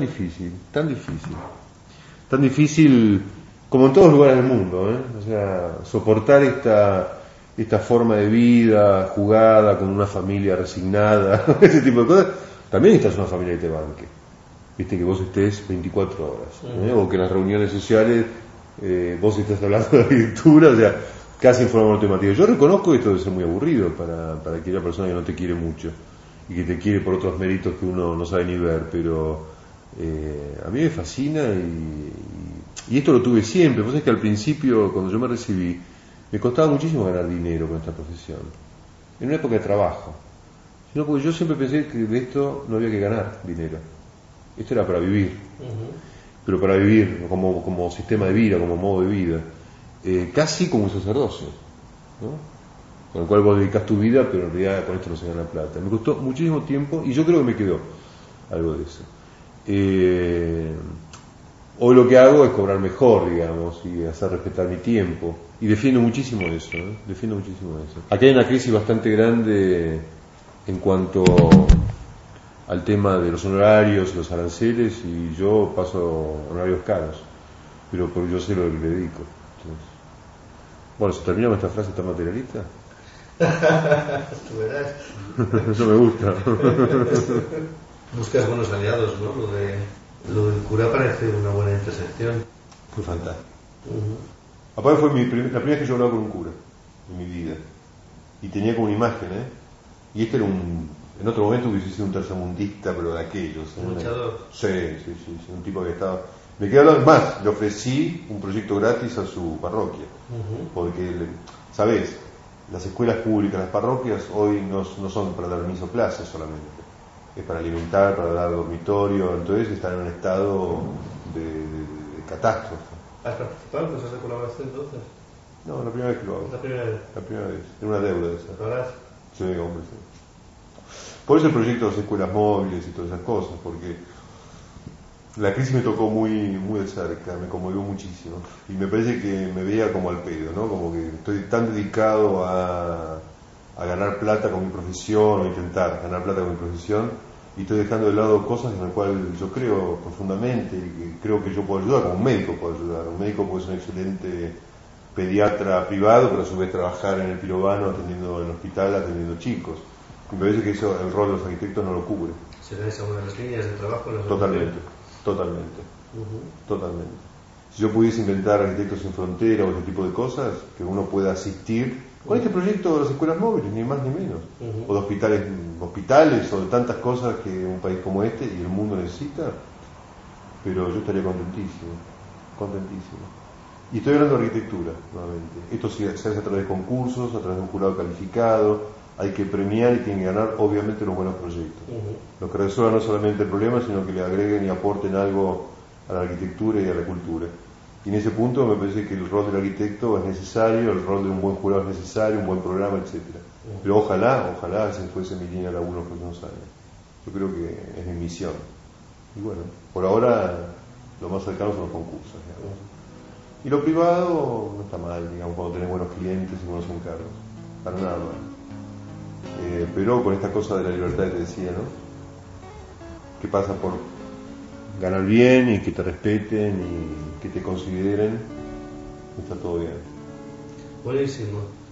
Speaker 3: difícil como en todos los lugares del mundo, o sea, soportar esta forma de vida jugada con una familia resignada, ese tipo de cosas. También necesitas una familia que te banque, viste, que vos estés 24 horas, o que en las reuniones sociales vos estés hablando de arquitectura, o sea, casi en forma automática. Yo reconozco que esto debe ser muy aburrido para aquella persona que no te quiere mucho y que te quiere por otros méritos que uno no sabe ni ver, pero a mí me fascina y esto lo tuve siempre. Vos sabés que al principio, cuando yo me recibí, me costaba muchísimo ganar dinero con esta profesión, en una época de trabajo, sino porque yo siempre pensé que de esto no había que ganar dinero, esto era para vivir, pero para vivir como sistema de vida, como modo de vida, casi como un sacerdocio, ¿no? Con el cual vos dedicás tu vida, pero en realidad con esto no se gana plata. Me costó muchísimo tiempo y yo creo que me quedó algo de eso. Hoy lo que hago es cobrar mejor, digamos, y hacer respetar mi tiempo. Y defiendo muchísimo eso, defiendo muchísimo eso. Aquí hay una crisis bastante grande en cuanto al tema de los honorarios, los aranceles, y yo paso honorarios caros, pero yo sé lo que le dedico. Entonces, bueno, ¿se termina esta frase tan materialista?
Speaker 2: Tú verás.
Speaker 3: Eso me gusta.
Speaker 2: Buscas buenos aliados, ¿no? Lo del cura parece una buena intersección.
Speaker 3: Fue fantástico. Aparte fue la primera vez que yo hablaba con un cura en mi vida. Y tenía como una imagen, Y este era en otro momento hubiese sido un tercermundista, pero de aquellos.
Speaker 2: ¿Un luchador?
Speaker 3: Sí, un tipo que estaba... Me quedé hablando más, le ofrecí un proyecto gratis a su parroquia. Porque, ¿sabés? Las escuelas públicas, las parroquias, hoy no son para dar miso clases solamente. Es para alimentar, para dar dormitorio, entonces están en un estado de catástrofe.
Speaker 2: ¿Has participado en procesos de colaboración entonces?
Speaker 3: No, la primera vez que lo hago.
Speaker 2: ¿La primera vez?
Speaker 3: La primera vez. Era una deuda esa.
Speaker 2: ¿Lo harás?
Speaker 3: Sí, hombre, sí. Por eso el proyecto de las escuelas móviles y todas esas cosas, porque la crisis me tocó muy de cerca, me conmovió muchísimo. Y me parece que me veía como al pedo, ¿no? Como que estoy tan dedicado a ganar plata con mi profesión, o intentar ganar plata con mi profesión, y estoy dejando de lado cosas en las cuales yo creo profundamente, y que creo que yo puedo ayudar, como un médico puedo ayudar. Un médico puede ser un excelente pediatra privado, pero a su vez trabajar en el Pirovano, atendiendo en el hospital, atendiendo chicos. Me parece que eso el rol de los arquitectos no lo cubre.
Speaker 2: ¿Será esa una de las líneas de trabajo?
Speaker 3: Totalmente. Si yo pudiese inventar Arquitectos sin Fronteras o ese tipo de cosas, que uno pueda asistir con este proyecto de las escuelas móviles, ni más ni menos, o de hospitales, o de tantas cosas que un país como este y el mundo necesita, pero yo estaría contentísimo. Y estoy hablando de arquitectura, nuevamente. Esto se hace a través de concursos, a través de un jurado calificado. Hay que premiar y tienen que ganar, obviamente, los buenos proyectos. Lo que resuelva no solamente el problema, sino que le agreguen y aporten algo a la arquitectura y a la cultura. Y en ese punto me parece que el rol del arquitecto es necesario, el rol de un buen jurado es necesario, un buen programa, etcétera. Pero ojalá ese fuese mi línea de laburo los próximos años. Yo creo que es mi misión. Y bueno, por ahora lo más cercano son los concursos, digamos. Y lo privado no está mal, digamos, cuando tenés buenos clientes y buenos encargos. Para nada mal. Pero con esta cosa de la libertad que te decía, ¿no? Que pasa por ganar bien y que te respeten y que te consideren, está todo bien.
Speaker 2: Buenísimo.